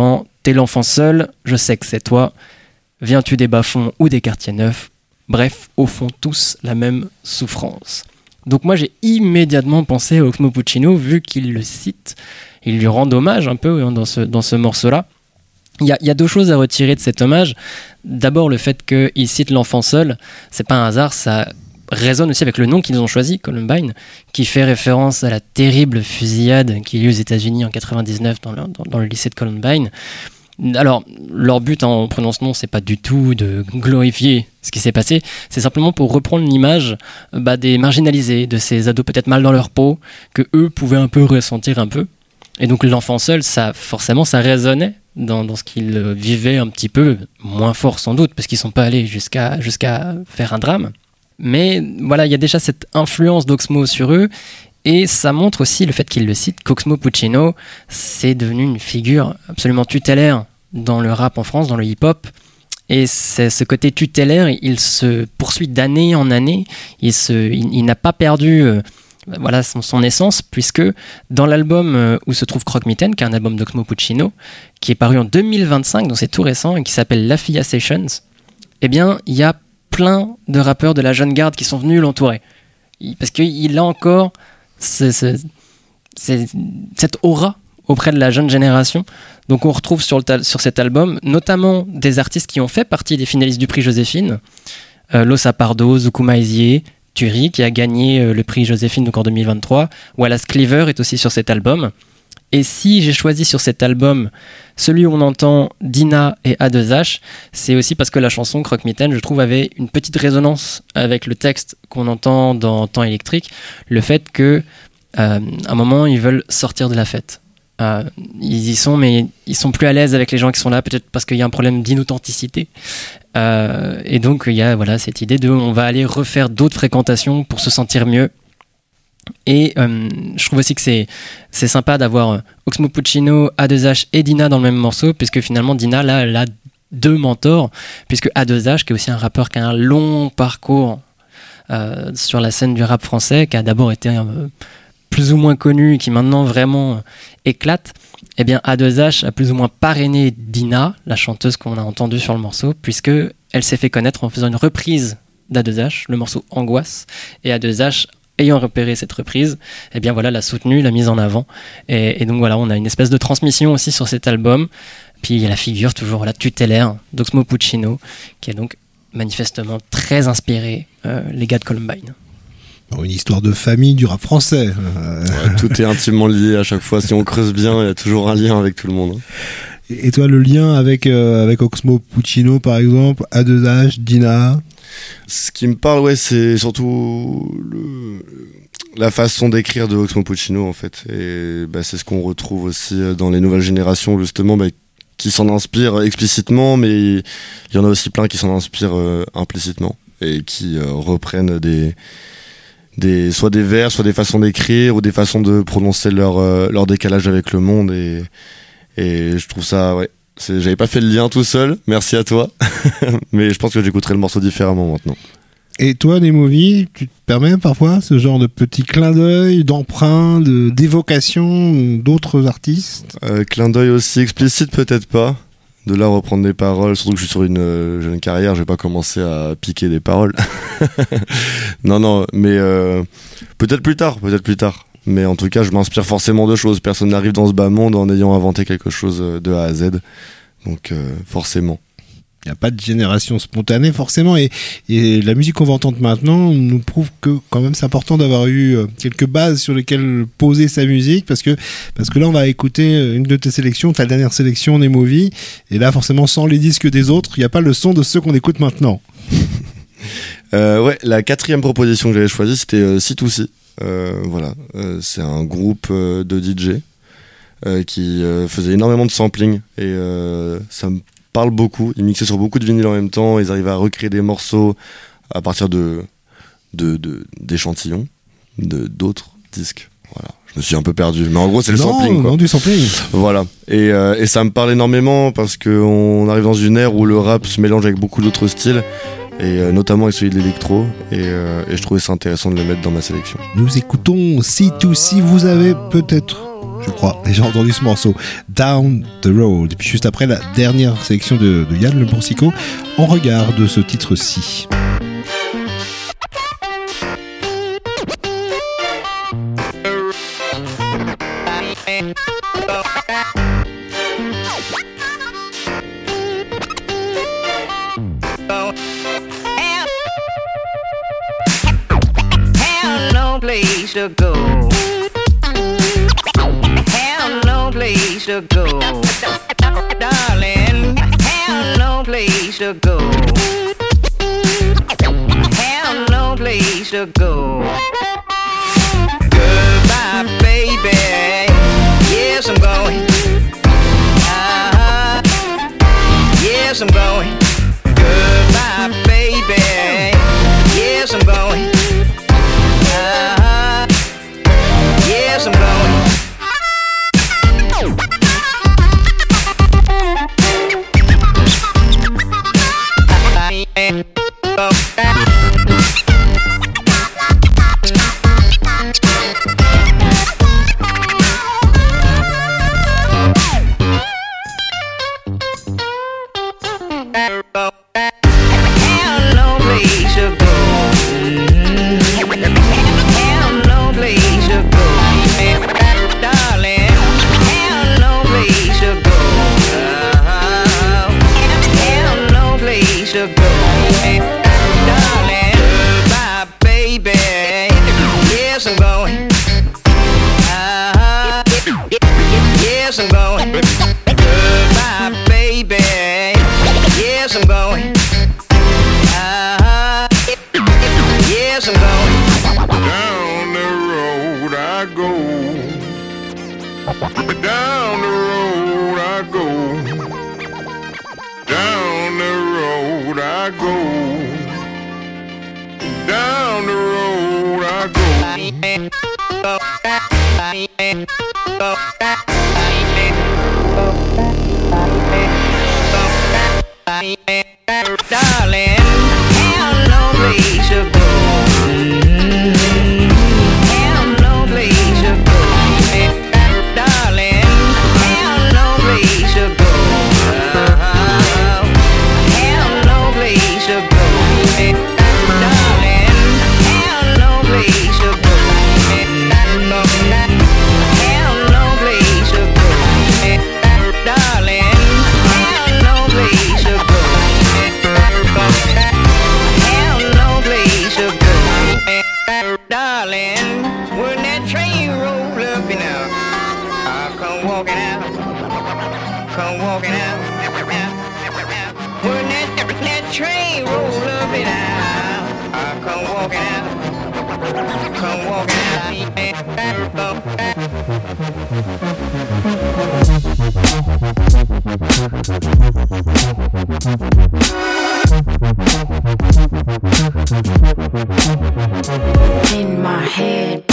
t'es l'enfant seul, je sais que c'est toi. Viens-tu des bas-fonds ou des quartiers neufs? Bref, au fond, tous la même souffrance. Donc moi, j'ai immédiatement pensé à Oxmo Puccino, vu qu'il le cite. Il lui rend hommage un peu dans ce, dans ce morceau-là. Il y, a, il y a deux choses à retirer de cet hommage. D'abord, le fait qu'il cite l'enfant seul, c'est pas un hasard, ça résonne aussi avec le nom qu'ils ont choisi, Columbine, qui fait référence à la terrible fusillade qui a eu aux États-Unis en quatre-vingt-dix-neuf dans le, dans, dans le lycée de Columbine. Alors, leur but en prenant ce nom, c'est pas du tout de glorifier ce qui s'est passé, c'est simplement pour reprendre l'image bah, des marginalisés, de ces ados peut-être mal dans leur peau, que eux pouvaient un peu ressentir un peu. Et donc l'enfant seul, ça, forcément, ça résonnait dans, dans ce qu'ils vivaient un petit peu, moins fort sans doute, parce qu'ils sont pas allés jusqu'à, jusqu'à faire un drame. Mais voilà, il y a déjà cette influence d'Oxmo sur eux, et ça montre aussi le fait qu'il le cite, qu'Oxmo Puccino, c'est devenu une figure absolument tutélaire dans le rap en France, dans le hip-hop. Et c'est ce côté tutélaire, il se poursuit d'année en année, il, se, il, il n'a pas perdu euh, voilà, son, son essence, puisque dans l'album euh, où se trouve Croque-Mitaine, qui est un album d'Oxmo Puccino, qui est paru en deux mille vingt-cinq, donc c'est tout récent, et qui s'appelle La Filla Sessions, eh bien, il y a plein de rappeurs de la jeune garde qui sont venus l'entourer. Il, parce qu'il a encore ce, ce, ce, cette aura auprès de la jeune génération. Donc on retrouve sur, le, sur cet album notamment des artistes qui ont fait partie des finalistes du prix Joséphine, euh, Los Apardo, Zoukouma Ezié, Turi qui a gagné euh, le prix Joséphine donc en deux mille vingt-trois, Wallace Cleaver est aussi sur cet album. Et si j'ai choisi sur cet album celui où on entend Dina et A deux H, c'est aussi parce que la chanson Croque-Mitaine, je trouve, avait une petite résonance avec le texte qu'on entend dans Temps électrique, le fait que euh, à un moment ils veulent sortir de la fête. Euh, ils y sont, mais ils sont plus à l'aise avec les gens qui sont là, peut-être parce qu'il y a un problème d'inauthenticité. Euh, et donc il y a voilà, cette idée de on va aller refaire d'autres fréquentations pour se sentir mieux. Et euh, je trouve aussi que c'est, c'est sympa d'avoir Oxmo Puccino, A deux H et Dina dans le même morceau, puisque finalement Dina là, elle a deux mentors, puisque A deux H, qui est aussi un rappeur qui a un long parcours euh, sur la scène du rap français, qui a d'abord été euh, plus ou moins connu et qui maintenant vraiment éclate, eh bien A deux H a plus ou moins parrainé Dina, la chanteuse qu'on a entendue sur le morceau, puisque elle s'est fait connaître en faisant une reprise d'A deux H, le morceau Angoisse, et A deux H ayant repéré cette reprise, eh bien voilà, l'a soutenue, l'a mise en avant, et, et donc voilà, on a une espèce de transmission aussi sur cet album. Puis il y a la figure toujours voilà, tutélaire d'Oxmo Puccino, qui est donc manifestement très inspiré euh, les gars de Columbine.
Une histoire de famille du rap français.
Ouais, tout est intimement lié à chaque fois. Si on creuse bien, il y a toujours un lien avec tout le monde.
Et toi, le lien avec, euh, avec Oxmo Puccino, par exemple, A deux H, Dina?
Ce qui me parle, ouais, c'est surtout le, la façon d'écrire de Oxmo Puccino, en fait. Et bah, c'est ce qu'on retrouve aussi dans les nouvelles générations, justement, bah, qui s'en inspirent explicitement, mais il y en a aussi plein qui s'en inspirent euh, implicitement et qui euh, reprennent des... Des, soit des vers, soit des façons d'écrire ou des façons de prononcer leur, euh, leur décalage avec le monde, et, et je trouve ça, ouais, c'est, j'avais pas fait le lien tout seul, merci à toi, mais je pense que j'écouterai le morceau différemment maintenant.
Et toi, Nemovi, tu te permets parfois ce genre de petit clin d'œil, d'emprunt, de, d'évocation d'autres artistes?
euh, Clin d'œil aussi explicite, peut-être pas. De là reprendre des paroles, surtout que je suis sur une euh, jeune carrière, je vais pas commencer à piquer des paroles. non, non, mais euh, peut-être plus tard, peut-être plus tard. Mais en tout cas, je m'inspire forcément de choses. Personne n'arrive dans ce bas monde en ayant inventé quelque chose de A à Z. Donc euh, forcément.
Il n'y a pas de génération spontanée forcément, et, et la musique qu'on va entendre maintenant nous prouve que quand même c'est important d'avoir eu quelques bases sur lesquelles poser sa musique, parce que, parce que là on va écouter une de tes sélections, ta dernière sélection Nemovi, et là forcément sans les disques des autres, il n'y a pas le son de ceux qu'on écoute maintenant.
euh, ouais, la quatrième proposition que j'avais choisie c'était euh, C deux C. Euh, voilà, euh, c'est un groupe euh, de D J euh, qui euh, faisait énormément de sampling, et euh, ça me parle beaucoup. Ils mixaient sur beaucoup de vinyles en même temps, ils arrivaient à recréer des morceaux à partir de, de, de d'échantillons de d'autres disques. Voilà, je me suis un peu perdu, mais en gros c'est le
non,
sampling quoi.
Non, du sampling.
Voilà, et, euh, et ça me parle énormément parce qu'on arrive dans une ère où le rap se mélange avec beaucoup d'autres styles, et euh, notamment avec celui de l'électro, et, euh, et je trouvais ça intéressant de le mettre dans ma sélection.
Nous écoutons C deux C. Vous avez peut-être je crois, déjà entendu ce morceau, Down the Road. Et puis juste après, la dernière sélection de, de Yann Le Boursicot, en regard de ce titre-ci.
To go, have no place to go, darling. Have no place to go, have no place to go. Goodbye, baby. Yes, I'm going. Uh-huh. Yes, I'm going. Goodbye, baby. Yes, I'm going. Uh-huh. Yes, I'm going.
In my head.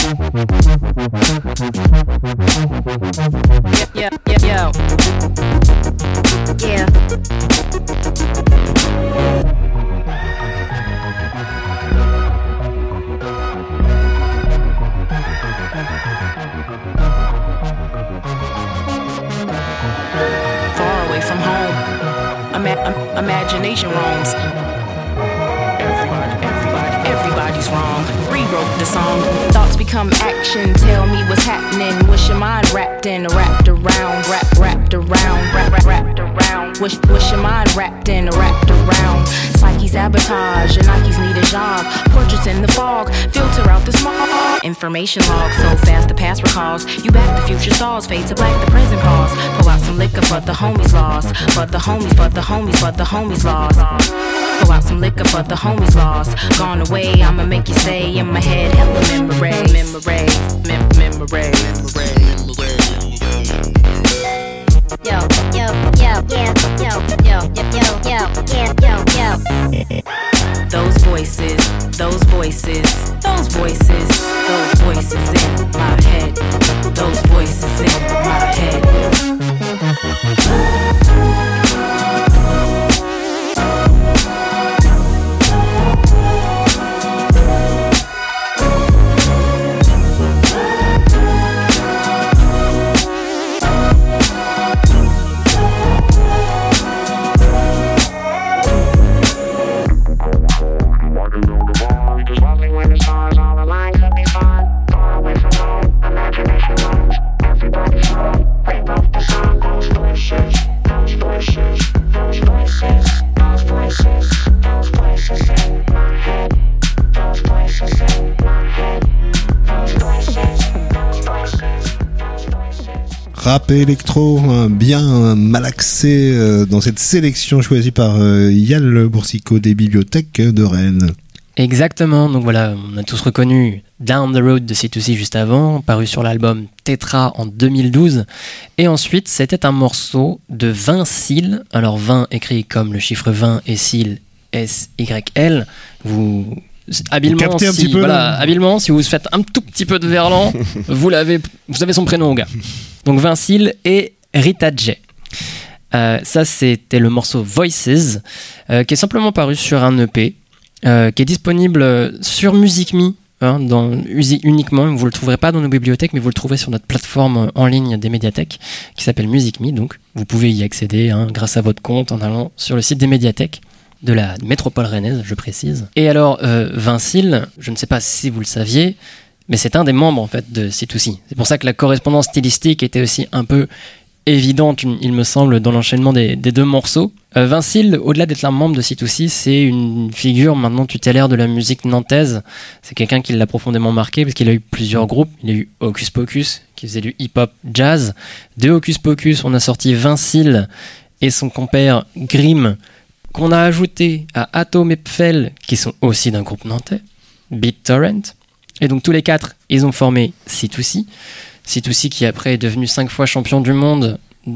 Yeah, yeah, yeah, yeah. Far away from home, Ima- imagination roams. Everybody, everybody, everybody's wrong. Rewrote the song. Thoughts become action. Tell me what's happening. What's your mind wrapped in? Wrapped around, wrap, wrapped around, wrap, wrap, wrapped around. What's, what's your mind wrapped in? Wrapped around. Psyche sabotage. Your Nikes need a job. Portraits in the fog. Filter out the smog. Information log. So fast the past recalls. You back the future stalls. Fade to black the present pause. Pull out some liquor for the homies lost. For the homies, for the homies, for the homies lost. Pull out some liquor for the homies lost. Gone away, I'ma make you stay in my head. Hella memory, memory, mem- memory, memory, memory. Yo, yo, yo, yeah, yo, yo, yo, yo, yo, yeah, yo, yo. Those voices, those voices, those voices, those voices in my head. Those voices in my head.
rap et électro hein, bien malaxé euh, dans cette sélection choisie par euh, Yann Le Boursicot des bibliothèques de Rennes.
Exactement, donc voilà, on a tous reconnu Down the Road de C deux C juste avant, paru sur l'album Tetra en deux mille douze, et ensuite c'était un morceau de Vincil, alors vingt écrit comme le chiffre vingt et Sil S Y L, vous... Habilement,
vous
si,
un petit peu,
voilà, habilement, si vous faites un tout petit peu de verlan, vous l'avez, vous avez son prénom, gars. Donc Vincil et Rita J. Euh, ça, c'était le morceau Voices, euh, qui est simplement paru sur un E P, euh, qui est disponible sur Music Me, hein, dans, uniquement. Vous le trouverez pas dans nos bibliothèques, mais vous le trouverez sur notre plateforme en ligne des médiathèques, qui s'appelle Music Me. Donc, vous pouvez y accéder hein, grâce à votre compte en allant sur le site des médiathèques de la métropole rennaise, je précise. Et alors, euh, Vincil, je ne sais pas si vous le saviez, mais c'est un des membres en fait de C deux C. C'est pour ça que la correspondance stylistique était aussi un peu évidente, il me semble, dans l'enchaînement des, des deux morceaux. Euh, Vincil, au-delà d'être un membre de C deux C, c'est une figure maintenant tutélaire de la musique nantaise. C'est quelqu'un qui l'a profondément marqué parce qu'il a eu plusieurs groupes. Il a eu Hocus Pocus, qui faisait du hip-hop jazz. De Hocus Pocus, on a sorti Vincil et son compère Grimm, qu'on a ajouté à Atom et Pfel, qui sont aussi d'un groupe nantais, BitTorrent. Et donc tous les quatre, ils ont formé C deux C. C deux C qui après est devenu cinq fois champion du monde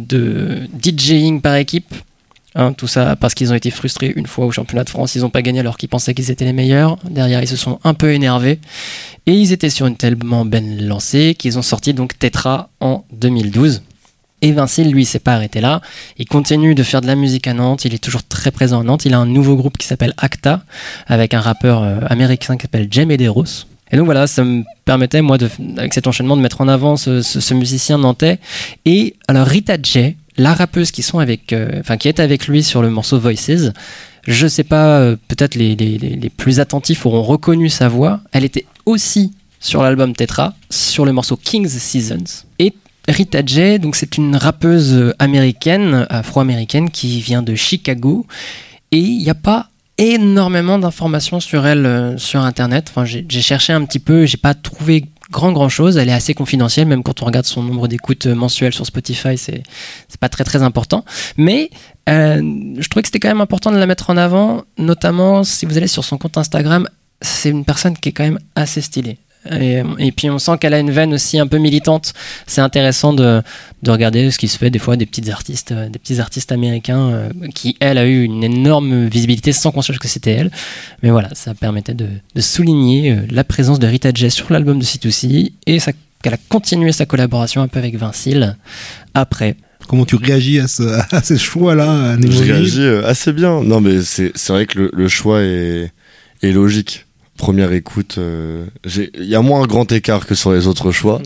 de DJing par équipe. Hein, tout ça parce qu'ils ont été frustrés une fois au championnat de France. Ils n'ont pas gagné alors qu'ils pensaient qu'ils étaient les meilleurs. Derrière, ils se sont un peu énervés. Et ils étaient sur une tellement belle lancée qu'ils ont sorti donc Tetra en deux mille douze. Et Vincil, lui, s'est pas arrêté là. Il continue de faire de la musique à Nantes. Il est toujours très présent à Nantes. Il a un nouveau groupe qui s'appelle Acta, avec un rappeur euh, américain qui s'appelle Jem Ederos. Et donc voilà, ça me permettait, moi, de, avec cet enchaînement, de mettre en avant ce, ce, ce musicien nantais. Et alors, Rita J, la rappeuse qui, sont avec, euh, enfin, qui est avec lui sur le morceau Voices, je sais pas, euh, peut-être les, les, les plus attentifs auront reconnu sa voix. Elle était aussi sur l'album Tetra, sur le morceau King's Seasons. Et Rita J, donc c'est une rappeuse américaine, afro-américaine, qui vient de Chicago, et il n'y a pas énormément d'informations sur elle euh, sur internet. Enfin, j'ai, j'ai cherché un petit peu, j'ai pas trouvé grand grand chose. Elle est assez confidentielle, même quand on regarde son nombre d'écoutes mensuelles sur Spotify, c'est c'est pas très très important. Mais euh, je trouvais que c'était quand même important de la mettre en avant, notamment si vous allez sur son compte Instagram. C'est une personne qui est quand même assez stylée. Et, et puis on sent qu'elle a une veine aussi un peu militante. C'est intéressant de, de regarder ce qui se fait des fois des petits artistes, des petits artistes américains euh, qui, elle, a eu une énorme visibilité sans qu'on sache que c'était elle. Mais voilà, ça permettait de, de souligner euh, la présence de Rita J sur l'album de C deux C et ça, qu'elle a continué sa collaboration un peu avec Vincil après.
Comment tu réagis à, ce, à ces choix-là?
Je réagis assez bien. Non, mais c'est, c'est vrai que le, le choix est, est logique. Première écoute, euh, il y a moins un grand écart que sur les autres choix,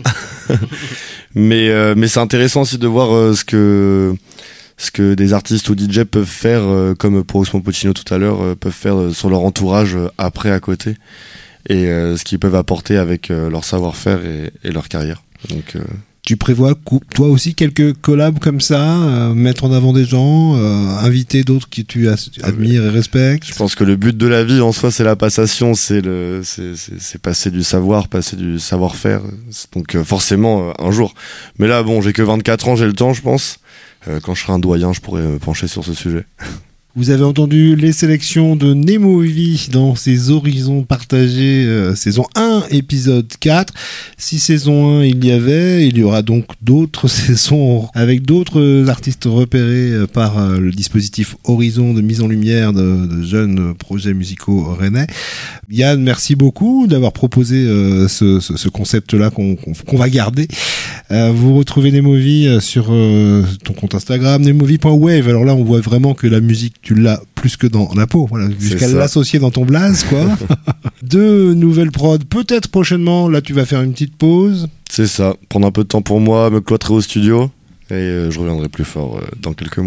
mais euh, mais c'est intéressant aussi de voir euh, ce que ce que des artistes ou D J peuvent faire, euh, comme pour Oxmo Puccino tout à l'heure, euh, peuvent faire euh, sur leur entourage euh, après à côté, et euh, ce qu'ils peuvent apporter avec euh, leur savoir-faire et, et leur carrière. Donc euh,
tu prévois, toi aussi, quelques collabs comme ça, euh, mettre en avant des gens, euh, inviter d'autres qui tu as, admires et respectes?
Je pense que le but de la vie, en soi, c'est la passation, c'est, le, c'est, c'est, c'est passer du savoir, passer du savoir-faire. Donc euh, forcément, euh, un jour. Mais là, bon, j'ai que vingt-quatre ans, j'ai le temps, je pense. Euh, quand je serai un doyen, je pourrai me pencher sur ce sujet.
Vous avez entendu les sélections de Nemovi dans ses horizons partagés, euh, saison un, épisode quatre. Si saison un il y avait, il y aura donc d'autres saisons avec d'autres artistes repérés par euh, le dispositif Horizon de mise en lumière de, de jeunes projets musicaux rennais. Yann, merci beaucoup d'avoir proposé euh, ce, ce, ce concept-là qu'on, qu'on, qu'on va garder. Euh, vous retrouvez Nemovi sur euh, ton compte Instagram, nemovi point wave. Alors là, on voit vraiment que la musique, tu l'as plus que dans la peau, voilà, jusqu'à l'associer dans ton blaze, quoi. Deux nouvelles prods, peut-être prochainement. Là, tu vas faire une petite pause.
C'est ça, prendre un peu de temps pour moi, me cloîtrer au studio, et euh, je reviendrai plus fort euh, dans quelques mois.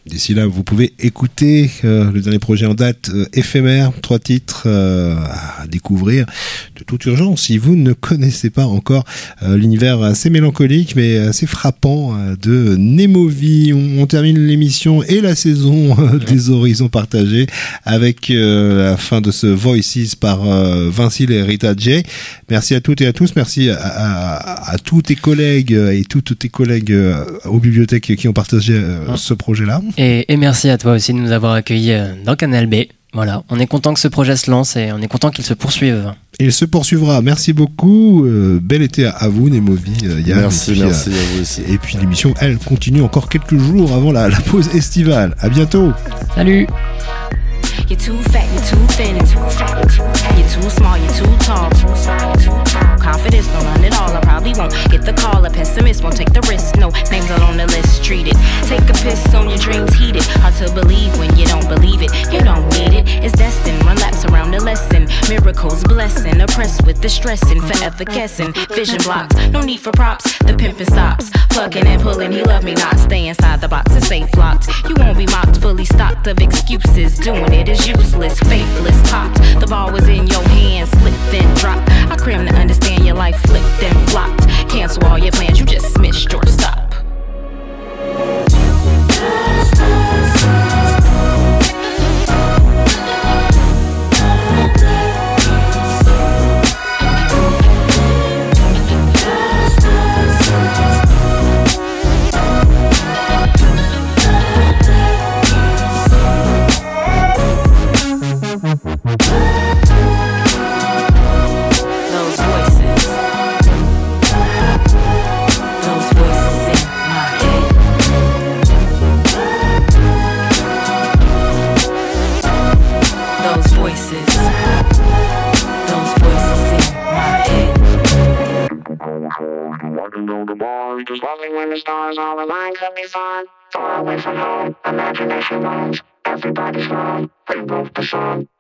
D'ici là, vous pouvez écouter euh, le dernier projet en date, euh, Éphémère, trois titres euh, à découvrir de toute urgence. Si vous ne connaissez pas encore euh, l'univers assez mélancolique mais assez frappant euh, de Nemovi, on, on termine l'émission et la saison euh, des Horizons Partagés avec euh, la fin de ce Voices par euh, Vincile et Rita J. Merci à toutes et à tous, merci à, à, à tous tes collègues et toutes tes collègues euh, aux bibliothèques qui ont partagé euh, ce projet-là.
Et, et merci à toi aussi de nous avoir accueillis dans Canal B. Voilà, on est content que ce projet se lance et on est content qu'il se poursuive.
Il se poursuivra. Merci beaucoup. Euh, bel été à, à vous, Nemovi. Euh, Yann.
Merci,
puis,
merci
euh,
à vous aussi.
Et puis l'émission, elle continue encore quelques jours avant la, la pause estivale. À bientôt.
Salut.
You're too fat, you're too thin, you're too fat, you're too fat, you're too small, you're too tall, too small, too tall. Confidence don't run it all, I probably won't get the call. A pessimist won't take the risk, no names are on the list, treat it. Take a piss on your dreams, heat it. Hard to believe when you don't believe it. You don't need it, it's destined. Run laps around the lesson, miracles blessing. Oppressed with the stressing, forever guessing. Vision blocked, no need for props. The pimpin' stops, plugging and pulling. He love me not. Stay inside the box, it's safe locked. You won't be mocked, fully stocked of excuses. Doing it is useless, faithless, popped. The ball was in your hands, slipped and dropped. I cram to understand your life flipped and flopped. Cancel all your plans, you just missed your stop.
Just walking when the stars all align could be fun. Far away from home, imagination roams. Everybody's wrong, we wrote the song.